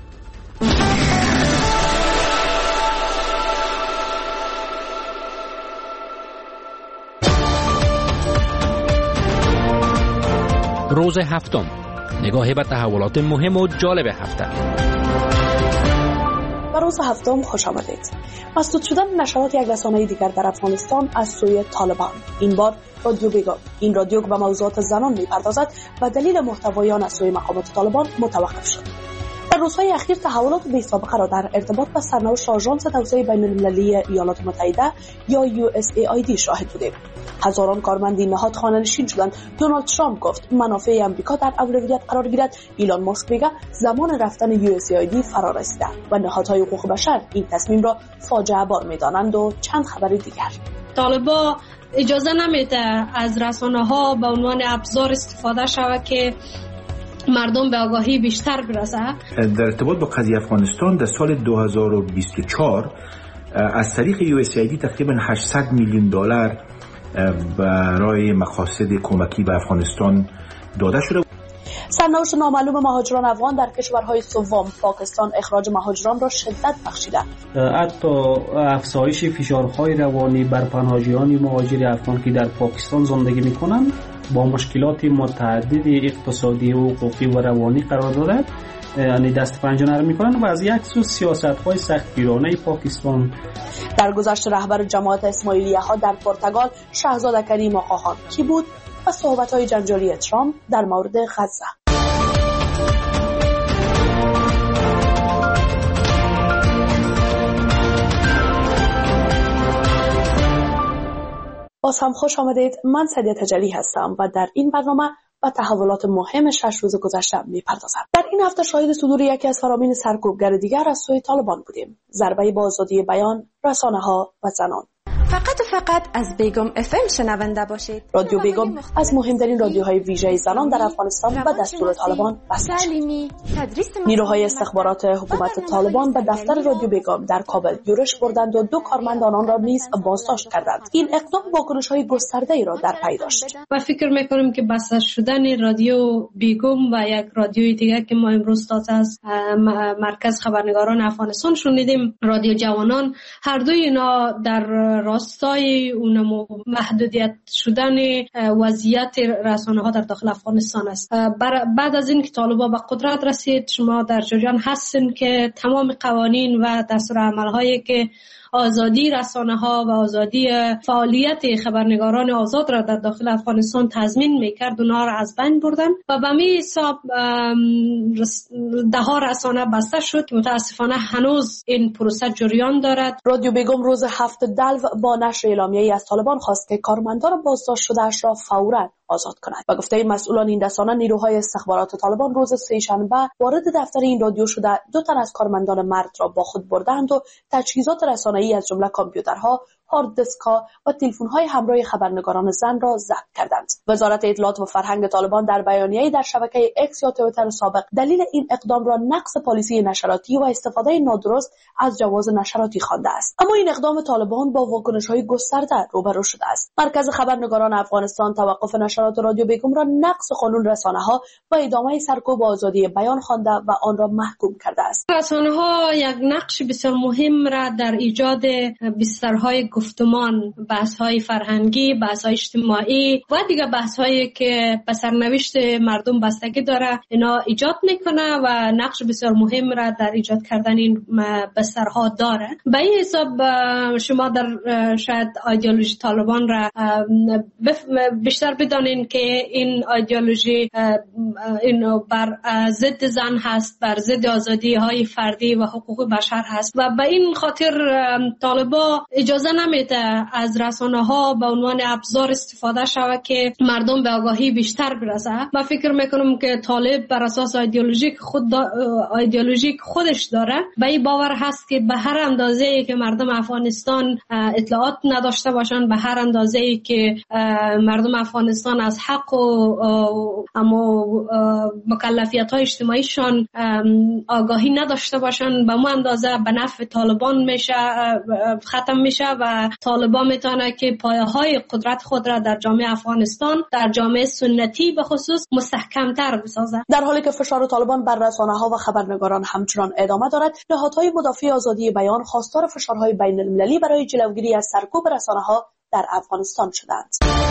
روز هفتم، نگاهی به تحولات مهم و جالب هفته. به روز هفتم خوش آمدید. مسدود شدن نشرات یک رسانه دیگر در افغانستان از سوی طالبان. این بار رادیو بیگم. این رادیو که به موضوعات زنان میپردازد و دلیل محتوایان از سوی مقامات طالبان متوقف شد. در روزهای اخیر تحولات بی سابقه را در ارتباط با سرنوشت آژانس توسعه بین المللی ایالات متحده یا یو اس ای آی دی شاهد بودیم. هزاران کارمند این نهاد خانه‌نشین شدند. دونالد ترامپ گفت منافع آمریکا در اولویت قرار گیرد. ایلان ماسک میگه زمان رفتن یو اس ای آی دی فرا رسیده و نهادهای حقوق بشر این تصمیم را فاجعه بار می‌دانند و چند خبر دیگر. طالبا اجازه نمیده از رسانه‌ها به عنوان ابزار استفاده شود که مردم به آگاهی بیشتر برسه. در ارتباط با قضیه افغانستان در سال دو هزار و بیست و چهار از طریق یو اس ای آی دی تقریبا هشتصد میلیون دلار برای مقاصد کمکی به افغانستان داده شده. سرنوشت نامعلوم مهاجران افغان در کشورهای سوم پاکستان اخراج مهاجران را شدت بخشیده. حتی افزایش فشارهای روانی بر پناهجویان مهاجر افغان که در پاکستان زندگی می‌کنند با مشکلات متعدد اقتصادی و حقوقی و روانی قرار داده، یعنی دست پنجه نرم می‌کنند و از یک سو سیاست‌های سختگیرانه پاکستان. در گذشته رهبر جماعت اسماعیلیه‌ها در پرتغال شاهزاده کریم آقاخان کی بود و صحبت‌های جنجالی ترامپ در مورد غزه. باز هم خوش آمدید. من سعدیه تجلی هستم و در این برنامه و تحولات مهم شش روز گذشته می‌پردازم. در این هفته شاهد صدور یکی از فرامین سرکوبگر دیگر از سوی طالبان بودیم. ضربه به آزادی بیان، رسانه‌ها و زنان. فقط و فقط از بیگم اف ام شنونده باشید. رادیو بیگم از مهمترین رادیوهای ویژه زنان در افغانستان به دستور طالبان بسته شد. نیروهای استخبارات حکومت طالبان به دفتر رادیو بیگم در کابل یورش بردند و دو کارمند آنان را نیز بازداشت کردند. این اقدام واکنش‌های گسترده‌ای را در پی داشت. و فکر می‌کنم که بسته شدن رادیو بیگم و یک رادیوی دیگر که ما امروز تازه از مرکز خبرنگاران افغانستان شنیدیم، رادیو جوانان، هر دوی اینا در راستای اون محدودیت شدن وضعیت رسانه‌ها در داخل افغانستان است. بعد از این که طالبان به قدرت رسید، شما در جریان هستین که تمام قوانین و دستورالعمل‌هایی که آزادی رسانه ها و آزادی فعالیت خبرنگاران آزاد را در داخل افغانستان تضمین میکرد اونها را از بین بردن و به می حساب ده ها رسانه بسته شد که متاسفانه هنوز این پروسه جریان دارد. رادیو بیگم روز هفت دلو با نشر اعلامیه‌ای از طالبان خواست که کارمندان بازداشت شده‌اش را فوراً آزاد کند. و گفته مسئولان این رسانه نیروهای استخبارات طالبان روز سه‌شنبه وارد دفتر این رادیو شده دو تن از کارمندان مرد را با خود بردند و تجهیزات رسانه‌ای از جمله کامپیوترها، هارد دیسک‌ها و تلفن‌های همراه خبرنگاران زن را ضبط کردند. وزارت اطلاعات و فرهنگ طالبان در بیانیه‌ای در شبکه اکس یا توییتر سابق دلیل این اقدام را نقض پالیسی نشراتی و استفاده نادرست از جواز نشراتی خوانده است. اما این اقدام طالبان با واکنش‌های گسترده روبرو شده است. مرکز خبرنگاران افغانستان توقف نشرات رادیو بیگم را نقض قانون رسانه‌ها و ادامه سرکوب آزادی بیان خوانده و آن را محکوم کرده است. رسانه‌ها یک نقش بسیار مهم را در ایجاد بسترهای گفتمان، بحث‌های فرهنگی، بحث‌های اجتماعی و دیگر بحث‌هایی که به سرنوشت مردم بستگی داره اینا ایجاد میکنه و نقش بسیار مهم را در ایجاد کردن این بسترها داره. به این حساب شما در شاید ایدئولوژی طالبان را بیشتر بدانین که این ایدئولوژی این بر ضد زن هست، بر ضد آزادی‌های فردی و حقوق بشر هست و به این خاطر طالبا اجازه نمیده از رسانه‌ها به عنوان ابزار استفاده شود که مردم به آگاهی بیشتر برسه. من فکر میکنم که طالب بر اساس ایدئولوژیک خود ایدئولوژیک خودش داره به این باور هست که به هر اندازه‌ای که مردم افغانستان اطلاعات نداشته باشند، به هر اندازه‌ای که مردم افغانستان از حق و اما مکلفیت‌های اجتماعیشان آگاهی نداشته باشند، به اون اندازه به نفع طالبان میشه ختم میشه و طالبان میتونه که پایه‌های قدرت خود را در جامعه افغانستان، در جامعه سنتی به خصوص مستحکم‌تر بسازد. در حالی که فشار طالبان بر رسانه‌ها و خبرنگاران همچنان ادامه دارد، نهادهای مدافع آزادی بیان خواستار فشارهای بین‌المللی برای جلوگیری از سرکوب رسانه‌ها در افغانستان شدند.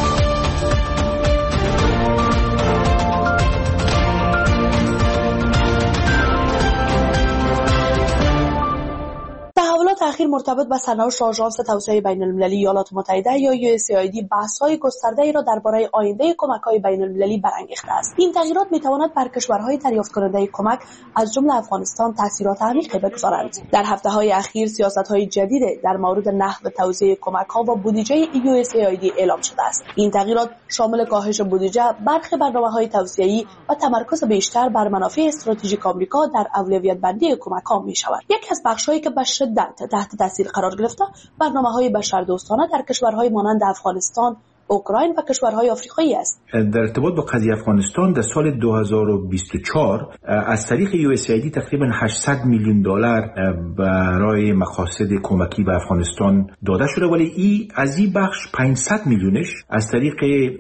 تحولات اخیر مرتبط با سرنوشت آژانس توسعه بین‌المللی ایالات متحده یا یو اس ای آی دی بحث‌های گسترده‌ای را درباره آینده کمک‌های بین‌المللی برانگیخته است. این تغییرات می‌تواند بر کشورهای دریافت کننده کمک از جمله افغانستان تاثیرات عمیقی بگذارند. در هفته‌های اخیر سیاست‌های جدید در مورد نحو توزیع کمک‌ها و بودجه یو اس ای آی دی اعلام شده است. این تغییرات شامل کاهش بودجه، برخی برنامه‌های توسعه‌ای و تمرکز بیشتر بر منافع استراتژیک آمریکا در اولویت بندی کمک‌ها می‌شود. یکی از بخش‌هایی که به شدت تحت تاثیر قرار گرفته برنامه‌های بشردوستانه در کشورهای مانند افغانستان، اوکراین و کشورهای آفریقایی است. در ارتباط با قضیه افغانستان در سال دو هزار و بیست و چهار از طریق یو اس ای دی تقریبا هشتصد میلیون دلار برای مقاصد کمکی به افغانستان داده شده، ولی ای از این بخش پانصد میلیونش از طریق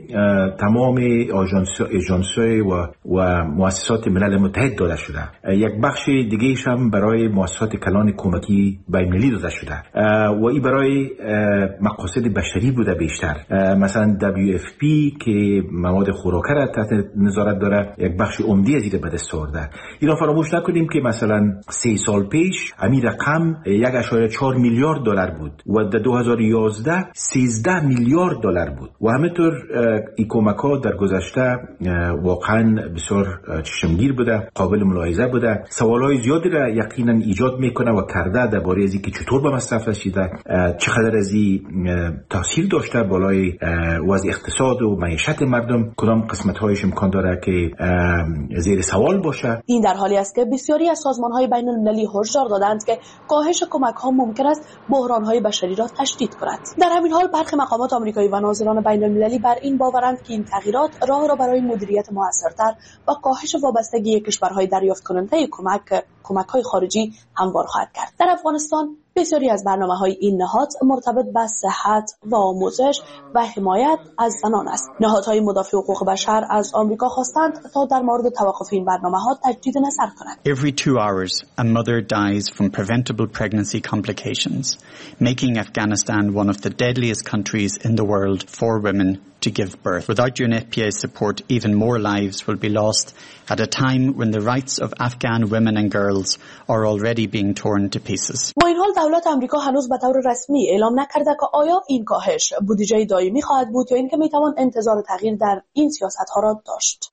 تمام آژانس‌های و و مؤسسات ملل متحد داده شده. یک بخش دیگه‌ایش هم برای مؤسسات کلان کمکی بین‌المللی داده شده و این برای مقاصد بشری بوده بیشتر. مثلا دبلیو اف پی که مواد خوراکه را تحت نظارت داره یک بخش عمده از این به دست آورده. اینا فراموش نکنیم که مثلا سه سال پیش همین رقم یک اشاره چهار میلیارد دلار بود و در دو هزار و یازده سیزده میلیارد دلار بود و همینطور این کمک‌ها در گذشته واقعا بسیار چشمگیر بوده، قابل ملاحظه بوده. سوال‌های زیادی را یقینا ایجاد میکنه و کرده درباره از اینکه چطور به مصرف رسیده، چقدر از این تاثیر داشته بالای وضع اقتصاد و معیشت مردم، کدام قسمت‌هایش امکان داره که زیر سوال باشه. این در حالی است که بسیاری از سازمان‌های بین‌المللی هشدار دادند که کاهش کمک‌ها ممکن است بحران‌های بشری را تشدید کند. در همین حال برخی مقامات آمریکایی و ناظران بین‌المللی بر این باورند که این تغییرات راه را برای مدیریت موثرتر و کاهش وابستگی کشورهای دریافت کننده کمک کمک‌های خارجی هموار خواهد کرد. در افغانستان بسیاری از برنامه‌های این نهاد مرتبط با صحت و آموزش و حمایت از زنان است. نهادهای مدافع حقوق بشر از آمریکا خواستند تا در مورد توقف این برنامه‌ها تجدید نظر کنند. Every two hours a mother dies from preventable pregnancy complications, making Afghanistan one of the deadliest countries in the world for women to give birth. Without U N F P A support, even more lives will be lost at a time when the rights of Afghan women and girls are already being torn to pieces. با این حال دولت آمریکا هنوز به طور رسمی اعلام نکرده که آیا این کاهش بودجه دائمی خواهد بود یا اینکه میتوان انتظار تغییر در این سیاست‌ها را داشت.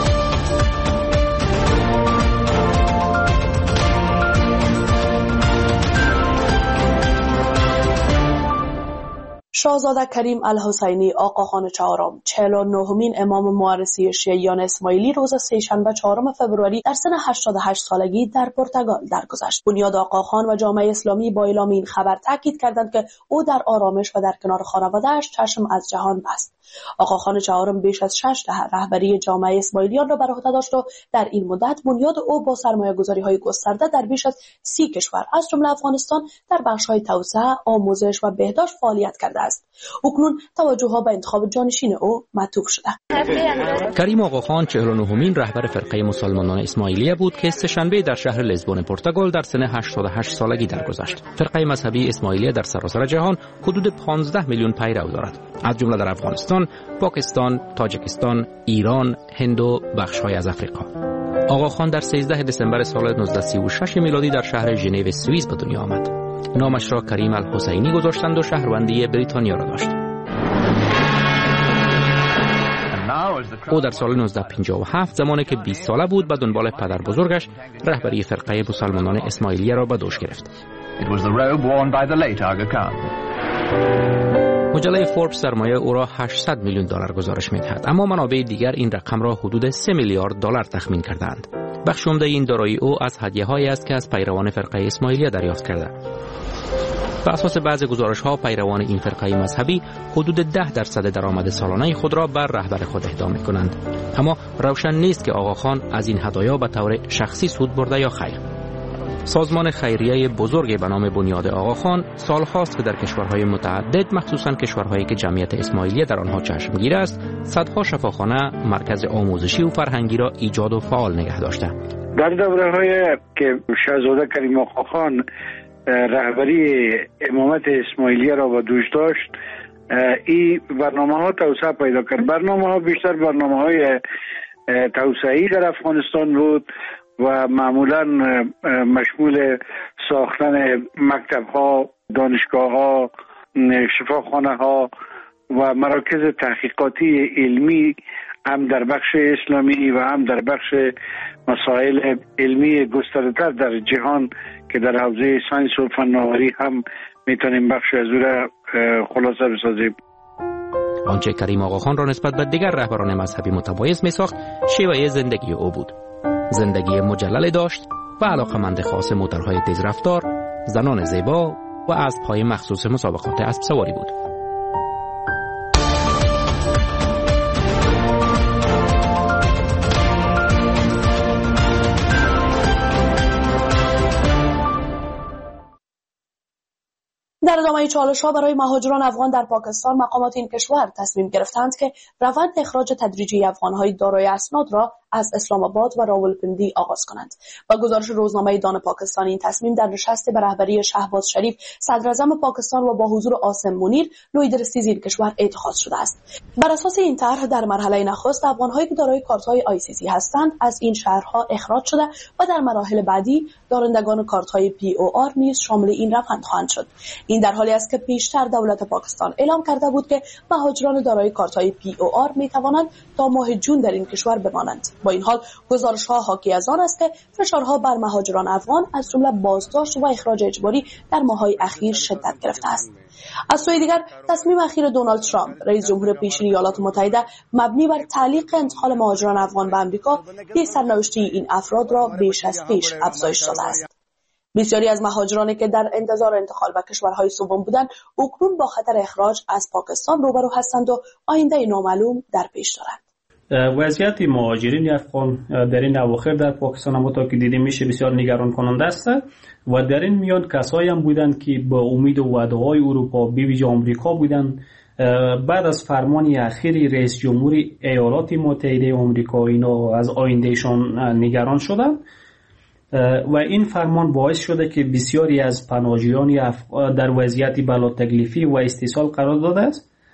شاهزاده کریم الحسینی آقاخان چهارم چهل و نهمین امام موارثی شیعیان اسماعیلی روز سه‌شنبه چهارم فوریه در سن هشتاد و هشت سالگی در پرتغال درگذشت. بنیاد آقاخان و جامعه اسلامی با اعلام این خبر تاکید کردند که او در آرامش و در کنار خانواده‌اش چشم از جهان بست. آقاخان چهارم بیش از شش دهه رهبری جامعه اسماعیلیان را بر عهده داشت و در این مدت بنیاد او با سرمایه‌گذاری‌های گسترده در بیش از سی کشور از جمله افغانستان در بخش‌های توسعه، آموزش و بهداشت فعالیت کرده است. اکنون توجه‌ها به انتخاب جانشین او معطوف شده. کریم آقاخان چهل و نهمین رهبر فرقه مسلمانان اسماعیلیه بود که سه‌شنبه در شهر لیزبون پرتغال در سن هشتاد و هشت سالگی درگذشت. فرقه مذهبی اسماعیلیه در سراسر جهان حدود پانزده میلیون پیرو دارد، از جمله در افغانستان، پاکستان، تاجیکستان، ایران، هند و بخش‌های از افریقا. آقاخان در سیزده دسامبر سال نوزده سی و شش میلادی در شهر ژنو سوئیس به دنیا آمد. نامش را کریم الحسینی گذاشتند و شهروندی بریتانیا را داشت. او در سال نوزده پنجاه و هفت زمانی که بیست ساله بود به دنبال پدر بزرگش رهبری فرقه مسلمانان اسماعیلیه را به دوش گرفت. مجله فوربس سرمایه او را هشتصد میلیون دلار گزارش می‌دهد، اما منابع دیگر این رقم را حدود سه میلیارد دلار تخمین کردند. بخش عمده این دارایی او از هدیه‌هایی است که از پیروان فرقه اسماعیلیه دریافت کرده. بر اساس بعض گزارش‌ها پیروان این فرقه مذهبی حدود ده درصد درآمد سالانه خود را بر رهبر خود اهدا می‌کنند، اما روشن نیست که آقاخان از این هدایا به طور شخصی سود برده یا خیر. سازمان خیریه بزرگ به نام بنیاد آقاخان سالهاست که در کشورهای متعدد، مخصوصاً کشورهایی که جمعیت اسماعیلیه در آنها چشمگیر است، صدها شفاخانه، مرکز آموزشی و فرهنگی را ایجاد و فعال نگه داشته. در دوره‌های که شاهزاده کریم آقاخان رهبری امامت اسماعیلیه را به دوش داشت، این برنامه‌ها توسعه پیدا کرد. برنامه‌ها بیشتر برنامه‌های توسعه‌ای در افغانستان بود و معمولا مشمول ساختن مکتب‌ها، دانشگاه‌ها، شفاخانه‌ها و مراکز تحقیقاتی علمی هم در بخش اسلامی و هم در بخش مسائل علمی گسترده‌تر در جهان که در حوزه ساینس و فناوری هم میتونیم بخش از او را خلاصه بسازیم. آنچه کریم آقاخان را نسبت به دیگر رهبران مذهبی متمایز می‌ساخت شیوه زندگی او بود. زندگی مجلل داشت و علاقمند خاص موتورهای تیزرفتار، زنان زیبا و اسب‌های مخصوص مسابقات اسب سواری بود. در ادامه چالش‌ها برای مهاجران افغان در پاکستان، مقامات این کشور تصمیم گرفتند که روند اخراج تدریجی افغان‌های دارای اسناد را از اسلام آباد و راولپندی آغاز کنند. با گزارش روزنامه دان پاکستان، این تصمیم در نشست به رهبری شهباز شریف صدراعظم پاکستان و با حضور عاصم منیر لویدرسیز این کشور اتخاذ شده است. بر اساس این طرح در مرحله نخست افغان‌هایی که دارای کارت‌های آی سی سی هستند از این شهرها اخراج شده و در مراحل بعدی دارندگان کارت‌های پی او آر نیز شامل این روند خواهند شد. این در حالی است که پیشتر دولت پاکستان اعلام کرده بود که مهاجران دارای کارت‌های پی او آر می‌توانند تا ماه جون در این کشور بمانند. با این حال گزارش‌ها حاکی از آن است که فشارها بر مهاجران افغان از جمله بازداشت و اخراج اجباری در ماه‌های اخیر شدت گرفته است. از سوی دیگر تصمیم اخیر دونالد ترامپ رئیس جمهور پیشین ایالات متحده مبنی بر تعلیق انتقال مهاجران افغان به آمریکا به سرنوشتی این افراد را بیش از پیش افزایش داده است. بسیاری از مهاجرانی که در انتظار انتقال به کشورهای سوم بودند اکنون با خطر اخراج از پاکستان روبرو هستند و آینده نامعلوم در پیش دارند. وضعیت مهاجرین افغان در این اواخر در پاکستان هم تا که دیده میشه بسیار نگران کننده است و در این میان کسایی هم بودند که با امید و وعده‌های اروپا به ویژه آمریکا بودند. بعد از فرمان اخیر رئیس جمهور ایالات متحده آمریکا اینا از آیندهشان نگران شدند و این فرمان باعث شده که بسیاری از پناهجویان در وضعیت بلا تکلیفی و استیصال قرار داده است.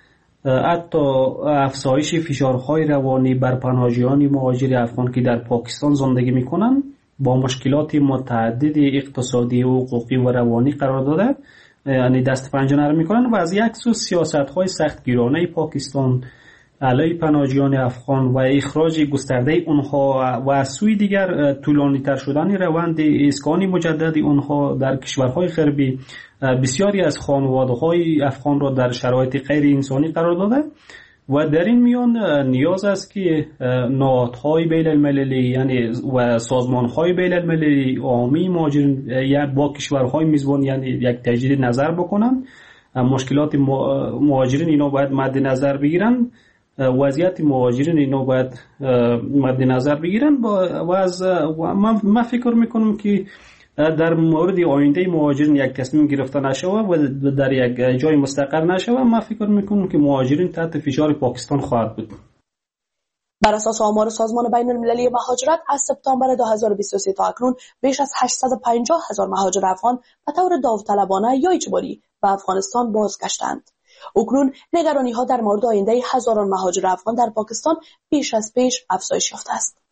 حتی افزایش فشارهای روانی بر پناهجویان مهاجر افغان که در پاکستان زندگی میکنند با مشکلات متعدد اقتصادی و حقوقی و روانی قرار داده، یعنی دست پنجه نرم میکنن و از یک سو سیاست‌های سختگیرانه پاکستان علیه پناهجویان افغان و اخراج گسترده اونها و از سوی دیگر طولانی‌تر شدن روند اسکان مجدد اونها در کشورهای غربی بسیاری از خانواده‌های افغان را در شرایط غیر انسانی قرار داده و در این میان نیاز است که نهادهای بین المللی یعنی و سازمانهای بین المللی عامی مهاجرین یا با کشورهای میزبان یعنی یک تجدید نظر بکنن، مشکلات مهاجرین اینا باید مد نظر بگیرن، وضعیت مهاجرین اینا باید مد نظر بگیرن و از من فکر میکنم که در مورد آینده مهاجرین یک تصمیم گرفته نشوه و در یک جای مستقر نشوه، من فکر میکنم که مهاجرین تحت فشار پاکستان خواهد بود. بر اساس آمار سازمان بین المللی مهاجرت از سپتامبر دو هزار و بیست و سه تا اکنون بیش از هشتصد و پنجاه هزار مهاجر افغان به طور داوطلبانه یا اجباری به افغانستان بازگشتند. اکنون نگرانی ها در مورد آینده هزاران مهاجر افغان در پاکستان بیش از پیش افزایش یافته است.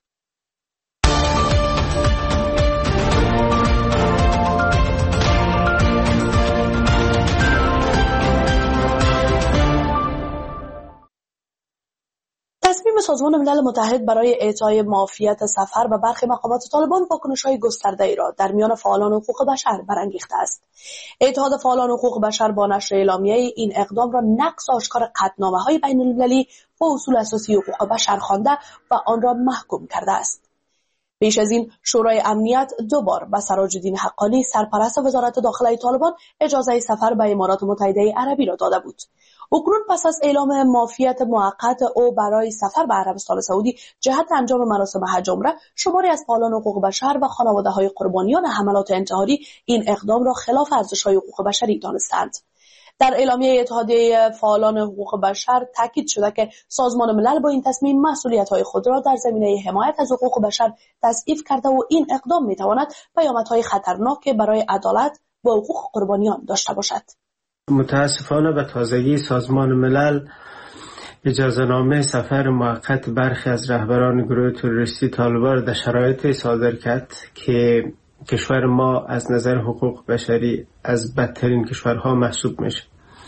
تصمیم سازمان ملل متحد برای اعطای معافیت سفر به برخی مقامات طالبان واکنش‌های گسترده‌ای را در میان فعالان حقوق بشر برانگیخته است. اتحاد فعالان حقوق بشر با نشر اعلامیه این اقدام را نقض آشکار قطعنامه‌های بین‌المللی و اصول اساسی حقوق بشر خوانده و آن را محکوم کرده است. پیش از این شورای امنیت دو بار به سراج الدین حقانی سرپرست وزارت داخله طالبان اجازه سفر به امارات متحده عربی را داده بود. اکنون پس از اعلام معافیت موقت او برای سفر به عربستان سعودی جهت انجام مراسم حج عمره، شماری از فعالان حقوق بشر و خانواده‌های قربانیان حملات انتحاری این اقدام را خلاف ارزش‌های حقوق بشری دانستند. در اعلامیه اتحادیه فعالان حقوق بشر تاکید شده که سازمان ملل با این تصمیم مسئولیت‌های خود را در زمینه حمایت از حقوق بشر تضعیف کرده و این اقدام می‌تواند پیامدهای خطرناک برای عدالت و حقوق قربانیان داشته باشد. متاسفانه به تازگی سازمان ملل اجازهنامه سفر موقت برخی از رهبران گروه تروریستی طالبان در شرایطی صادر کرد که کشور ما از نظر حقوق بشری از بدترین کشورها محسوب میشه.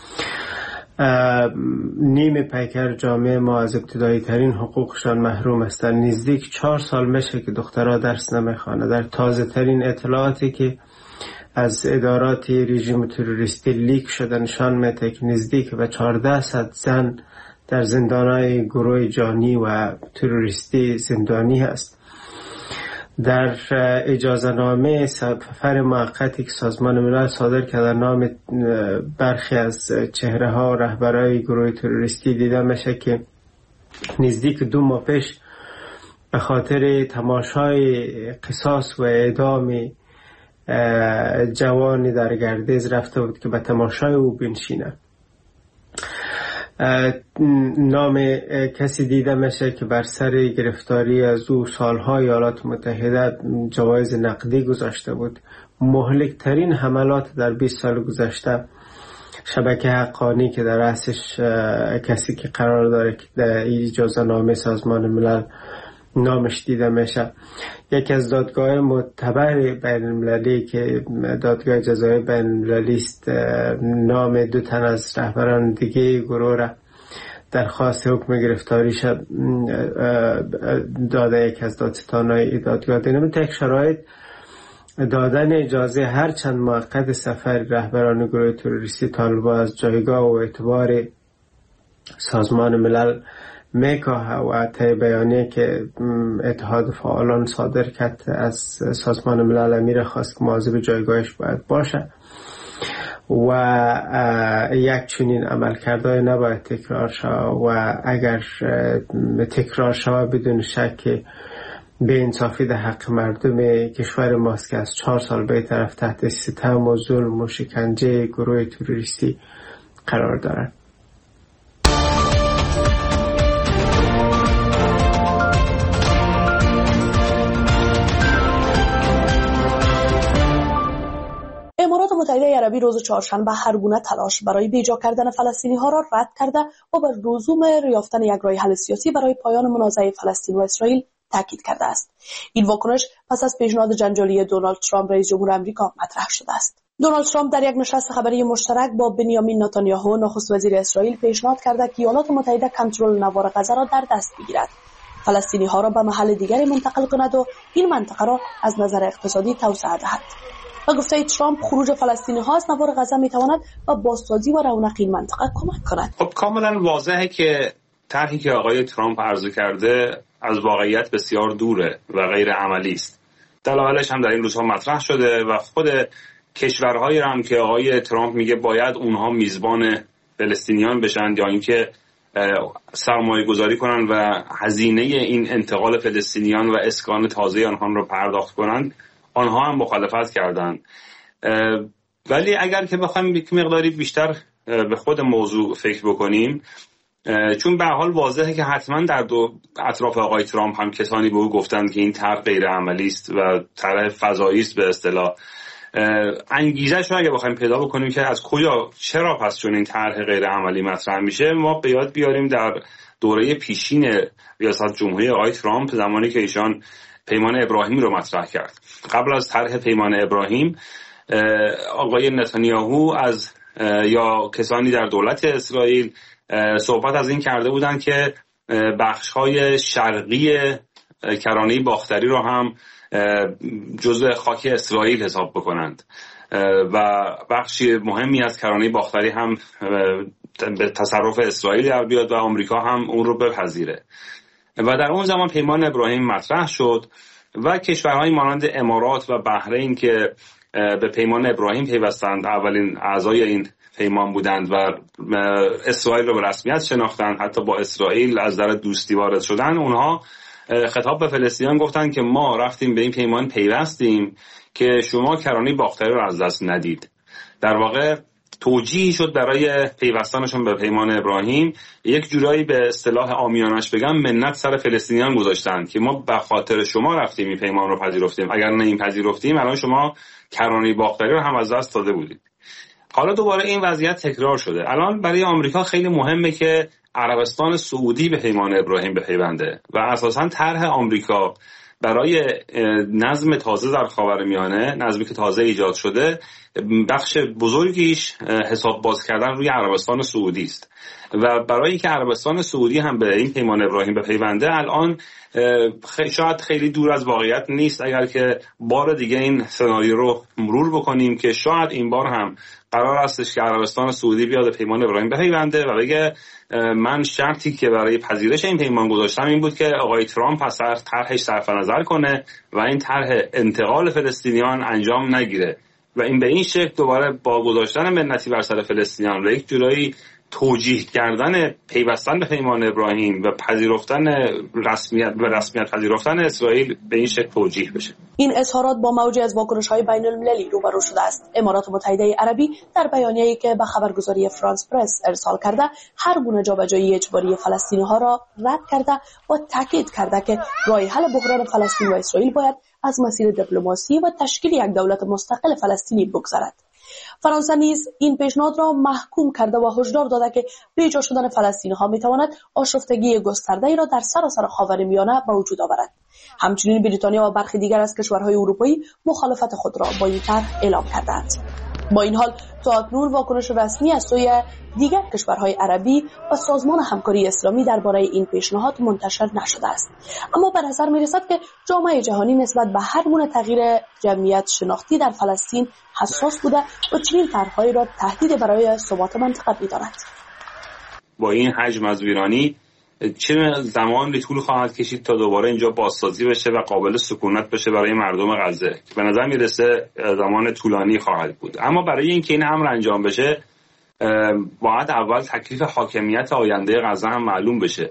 نیم پیکر جامعه ما از ابتدایی ترین حقوقشان محروم هستند. نزدیک چهار سال میشه که دخترها درس نمیخوانند. در تازه ترین اطلاعاتی که از ادارات رژیم تروریستی لیک شده نشان میده که نزدیک به چهارده صد زن در زندانهای گروه جانی و تروریستی زندانی هست. در اجازهنامه سفر موقتی که سازمان ملل صادر کرده نام برخی از چهره ها و رهبرای گروه تروریستی دیده میشه که نزدیک دو ماه پیش به خاطر تماشای قصاص و اعدام جوانی در گردیز رفته بود که به تماشای او بنشینه. نام کسی دیده میشه که بر سر گرفتاری از او سالهای ایالات متحده جوایز نقدی گذاشته بود. مهلک ترین حملات در بیست سال گذشته شبکه حقانی که در رأسش کسی که قرار داره که در اجازهنامه سازمان ملل نامش دیده میشه. یکی از دادگاه معتبر بین المللی که دادگاه جزای بین المللی است نام دو تن از رهبران دیگه گروه را درخواست حکم گرفتاریش داده. یک از دادستانهای دادگاه دینم تک شرایط دادن اجازه هر چند موقت سفر رهبران گروه تروریستی طالبان از جایگاه و اعتبار سازمان ملل میکاه و طی بیانیه که اتحاد فعالان صادر کرد از سازمان ملل امیر خواست که مواظب جایگاهش باید باشه و یک چنین عملکردهای نباید تکرار شود و اگر تکرار شود بدون شک به انصافی در حق مردم کشور ماست که از چهار سال به طرف تحت ستم و ظلم و شکنجه گروه تروریستی قرار دارند. امارات متحده های عربی روز چهارشنبه هر گونه تلاش برای بیجا کردن فلسطینی ها را رد کرده و بر لزوم یافتن یک راه حل سیاسی برای پایان منازعه فلسطین و اسرائیل تاکید کرده است. این واکنش پس از پیشنهاد جنجالی دونالد ترامپ رئیس جمهور آمریکا مطرح شده است. دونالد ترامپ در یک نشست خبری مشترک با بنیامین نتانیاهو نخست وزیر اسرائیل پیشنهاد کرده که ایالات متحده کنترل نوار غزه را در دست بگیرد، فلسطینی ها را به محل دیگری منتقل کند و این منطقه را از نظر اقتصادی توسعه دهد. و گفته ترامپ خروج فلسطینی ها از نوار غزه می تواند به بازسازی و رونق این منطقه کمک کند. خب کاملا واضحه که طرحی که آقای ترامپ عرضه کرده از واقعیت بسیار دوره و غیر عملی است. دلایلش هم در این روزها مطرح شده و خود کشورهایی هم که آقای ترامپ میگه باید اونها میزبان فلسطینیان بشن یا اینکه سرمایه گذاری کنن و هزینه این انتقال فلسطینیان و اسکان تازه آنها رو پرداخت کنند، آنها هم مخالفت کردند. ولی اگر که بخوایم یک مقداری بیشتر به خود موضوع فکر بکنیم، چون به حال واضحه که حتما در دو اطراف آقای ترامپ هم کسانی به او گفتند که این طرح غیر عملی است و طرح فضایی است به اصطلاح، انگیزش رو اگه بخوایم پیدا بکنیم که از کجا چرا پس چون این طرح غیر عملی مطرح میشه، ما به یاد بیاریم در دوره پیشین ریاست جمهوری آقای ترامپ زمانی که ایشان پیمان ابراهیم رو مطرح کرد. قبل از طرح پیمان ابراهیم آقای نتانیاهو از یا کسانی در دولت اسرائیل صحبت از این کرده بودند که بخش‌های شرقی کرانه باختری رو هم جزء خاک اسرائیل حساب بکنند و بخشی مهمی از کرانه باختری هم به تصرف اسرائیل در بیاد و آمریکا هم اون رو بپذیره. و در اون زمان پیمان ابراهیم مطرح شد و کشورهای مانند امارات و بحرین که به پیمان ابراهیم پیوستند، اولین اعضای این پیمان بودند و اسرائیل رو به رسمیت شناختند، حتی با اسرائیل از در دوستی وارد شدن، اونها خطاب به فلسطینیان گفتند که ما رفتیم به این پیمان پیوستیم که شما کرانه باختری رو از دست ندید. در واقع توجیهی شد برای پیوستنشون به پیمان ابراهیم، یک جورایی به اصطلاح عامیانش بگم منت سر فلسطینیان گذاشتن که ما به خاطر شما رفتیم این پیمان رو پذیرفتیم، اگر نه این پذیرفتیم الان شما کرانه باختری رو هم از دست داده بودید. حالا دوباره این وضعیت تکرار شده. الان برای آمریکا خیلی مهمه که عربستان سعودی به پیمان ابراهیم بپیونده و اساساً طرح آمریکا برای نظم تازه در خاورمیانه، نظمی که تازه ایجاد شده، بخش بزرگیش حساب باز کردن روی عربستان سعودی است و برای اینکه عربستان سعودی هم به این پیمان ابراهیم بپیونده الان شاید خیلی دور از واقعیت نیست اگر که بار دیگه این سناریو رو مرور بکنیم که شاید این بار هم قرار استش که عربستان سعودی بیاد پیمان ابراهیم بپیونده و بگه من شرطی که برای پذیرش این پیمان گذاشتم این بود که آقای ترامپ از طرحش صرف نظر کنه و این طرح انتقال فلسطینیان انجام نگیره و این به این شکل دوباره با گذاشتن منتی بر سر فلسطینیان و یک جورایی توجیه کردن پیوستن به پیمان ابراهیم و پذیرفتن رسمیت و رسمیت پذیرفتن اسرائیل به این شکل توجیه بشه. این اظهارات با موجی از واکنش‌های بین‌المللی روبرو شده است. امارات متحده عربی در بیانیه‌ای که به خبرگزاری فرانس پرس ارسال کرده هر گونه جابجایی اجباری فلسطینی‌ها را رد کرده و تاکید کرده که راه حل بحران فلسطین و اسرائیل باید از مسیر دیپلماسی و تشکیل یک دولت مستقل فلسطینی بگذرد. فرانسه نیز این پیشنهاد را محکوم کرده و هشدار داده که بیجا شدن فلسطینی‌ها می‌تواند آشفتگی گسترده‌ای را در سراسر خاورمیانه به وجود آورد. همچنین بریتانیا و برخی دیگر از کشورهای اروپایی مخالفت خود را با این طرح اعلام کردند. با این حال تا اکنون واکنش رسمی از سوی دیگر کشورهای عربی و سازمان همکاری اسلامی درباره این پیشنهاد منتشر نشده است، اما به نظر می‌رسد که جامعه جهانی نسبت به هر گونه تغییر جمعیت شناختی در فلسطین حساس بوده و چنین طرح‌هایی را تهدید برای ثبات منطقه می‌داند. با این حجم از ویرانی چه زمانی طول خواهد کشید تا دوباره اینجا بازسازی بشه و قابل سکونت بشه برای مردم غزه که به نظر میرسه زمان طولانی خواهد بود. اما برای اینکه این امر انجام بشه باید اول تکلیف حاکمیت آینده غزه هم معلوم بشه.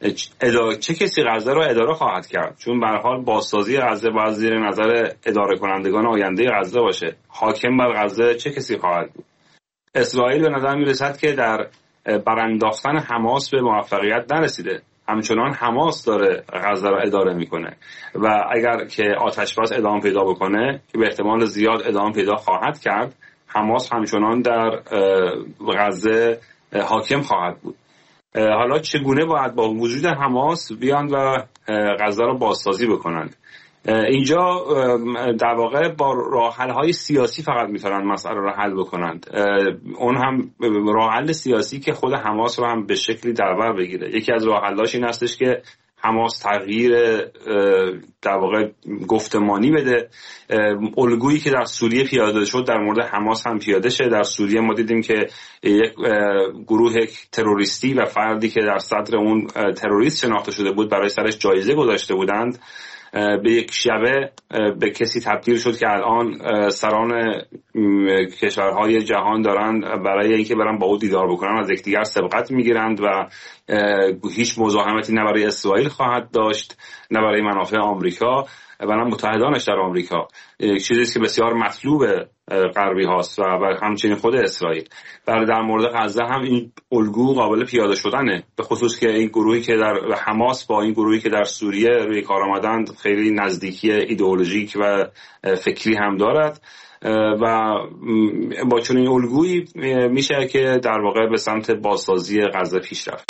چه کسی غزه را اداره خواهد کرد؟ چون به هر حال بازسازی غزه باید زیر نظر اداره کنندگان آینده غزه باشه. حاکم بر غزه چه کسی خواهد بود؟ اسرائیل به نظر میرسد که در برانداختن حماس به موفقیت نرسیده. همچنان حماس داره غزه را اداره میکنه و اگر که آتش بس ادامه پیدا بکنه که به احتمال زیاد ادامه پیدا خواهد کرد، حماس همچنان در غزه حاکم خواهد بود. حالا چگونه باید با وجود حماس بیان و غزه را بازسازی بکنند؟ اینجا در واقع با راه حل های سیاسی فقط میتونن مسئله را حل بکنند. اون هم راه حل سیاسی که خود حماس رو هم به شکلی در بر بگیره. یکی از راه حل‌هاش این هستش که حماس تغییر در واقع گفتمانی بده. الگویی که در سوریه پیاده شد در مورد حماس هم پیاده شه. در سوریه ما دیدیم که یک گروه تروریستی و فردی که در صدر اون تروریست شناخته شده بود برای سرش جایزه گذاشته بودند به یک شبه به کسی تبدیل شد که الان سران کشورهای جهان دارن برای اینکه برن با او دیدار بکنن از یکدیگر سبقت میگیرند و هیچ مزاحمتی نه برای اسرائیل خواهد داشت نه برای منافع آمریکا و نه متحدانش در آمریکا. چیزی است که بسیار مطلوب غربی هاست و همچنین خود اسرائیل. برای در مورد غزه هم این الگو قابل پیاده شدنه، به خصوص که این گروهی که در حماس با این گروهی که در سوریه روی کار آمدند خیلی نزدیکی ایدئولوژیک و فکری هم دارد و با چنین الگویی میشه که در واقع به سمت بازسازی غزه پیش رفت.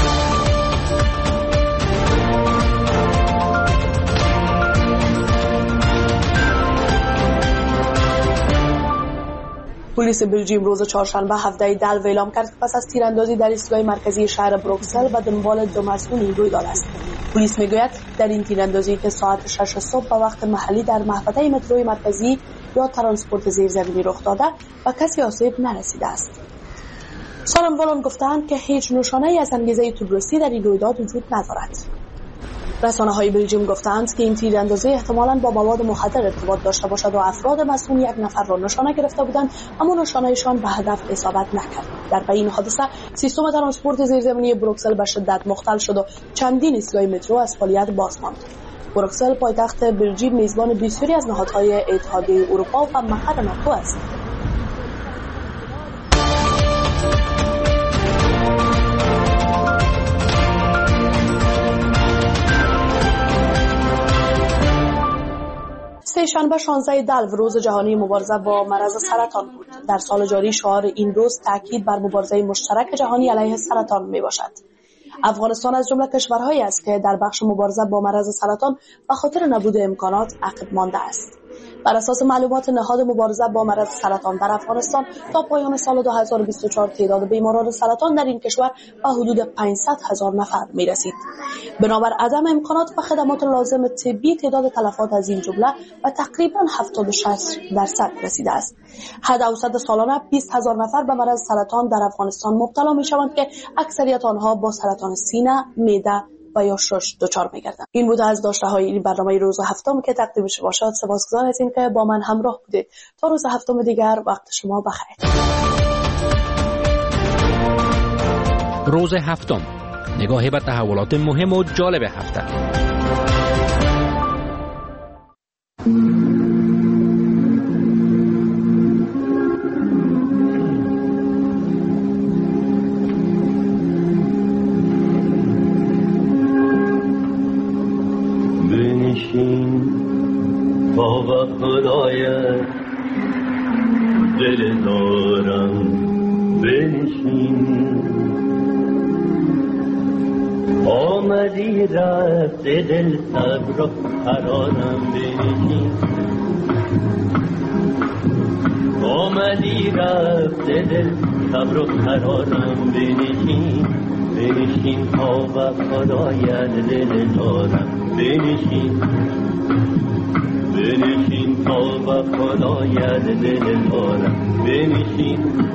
پلیس بلژیم روز چهارشنبه هفده دلو اعلام کرد که پس از تیراندازی در ایستگاه مرکزی شهر بروکسل و دنبال دو مسئول این رویداد است. پلیس میگوید در این تیراندازی که ساعت شش صبح به وقت محلی در محوطه متروی مرکزی یا ترانسپورت زیرزمینی رخ داده و کسی آسیب نرسیده است. سارنوالان گفتند که هیچ نشانه‌ای از انگیزه تروریستی در این رویداد وجود ندارد. رسانه‌های بلژیم گفتند که این تیراندازی احتمالاً با مواد مخدر ارتباط داشته باشد و افراد مسئول یک نفر را نشانه گرفته بودند اما نشانه‌شان به هدف اصابت نکرد. در این حادثه سیستم ترانسپورت زیرزمینی بروکسل به شدت مختل شد و چندین ایستگاه مترو از فعالیت باز ماند. بروکسل پایتخت بلژیم میزبان بسیاری از نهادهای اتحادیه اروپا و مقر ناتو است. سه شنبه شانزده دلو روز جهانی مبارزه با مرض سرطان بود. در سال جاری شعار این روز تاکید بر مبارزه مشترک جهانی علیه سرطان می باشد. افغانستان از جمله کشورهایی است که در بخش مبارزه با مرض سرطان به خاطر نبود امکانات عقب مانده است. بر اساس معلومات نهاد مبارزه با مرض سرطان در افغانستان تا پایان سال دو هزار و بیست و چهار تعداد بیماران سرطان در این کشور به حدود پانصد هزار نفر می رسید. بنابر عدم امکانات و خدمات لازم طبی تعداد تلفات از این جمله و تقریبا هفتاد و شش درصد رسیده است. حد اوسط سالانه بیست هزار نفر به مرض سرطان در افغانستان مبتلا می شوند که اکثریت آنها با سرطان سینه، معده و یا شش دچار می‌گردند. این بود از داشته‌های این برنامه روز هفتم که تقدیم شما شد. سپاسگزار از اینکه با من همراه بودید. تا روز هفتم دیگر وقت شما بخیر. روز هفتم، نگاهی به تحولات مهم و جالب هفته. بابا خدایت دل دارم بنشین، آمدی رفت دل صبر و قرارم بنشین، آمدی رفت دل صبر و قرارم بنشین، بنشین بابا خدایت دل دارم بنشین، بنشین تا با خدایت دل دارم بنشین.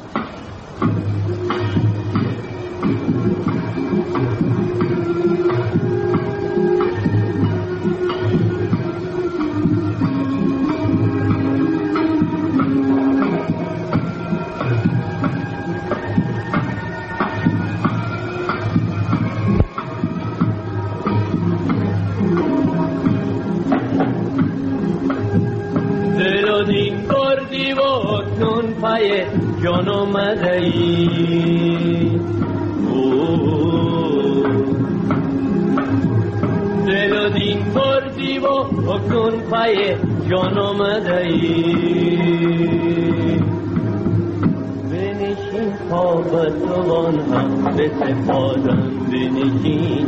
پای جان آمده ای دل و دین کردی و اکنون پای جان آمده ای بنشین تا به توان هم به سپادم بنشین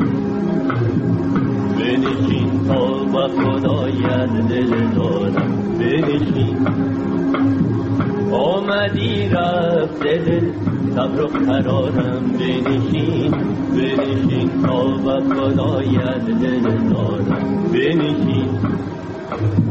بنشین تا به خدایت دل دارم بنشین آمدی رفته دل صبر و قرارم بنشین بنشین تا به خدایت دل دارم بنشین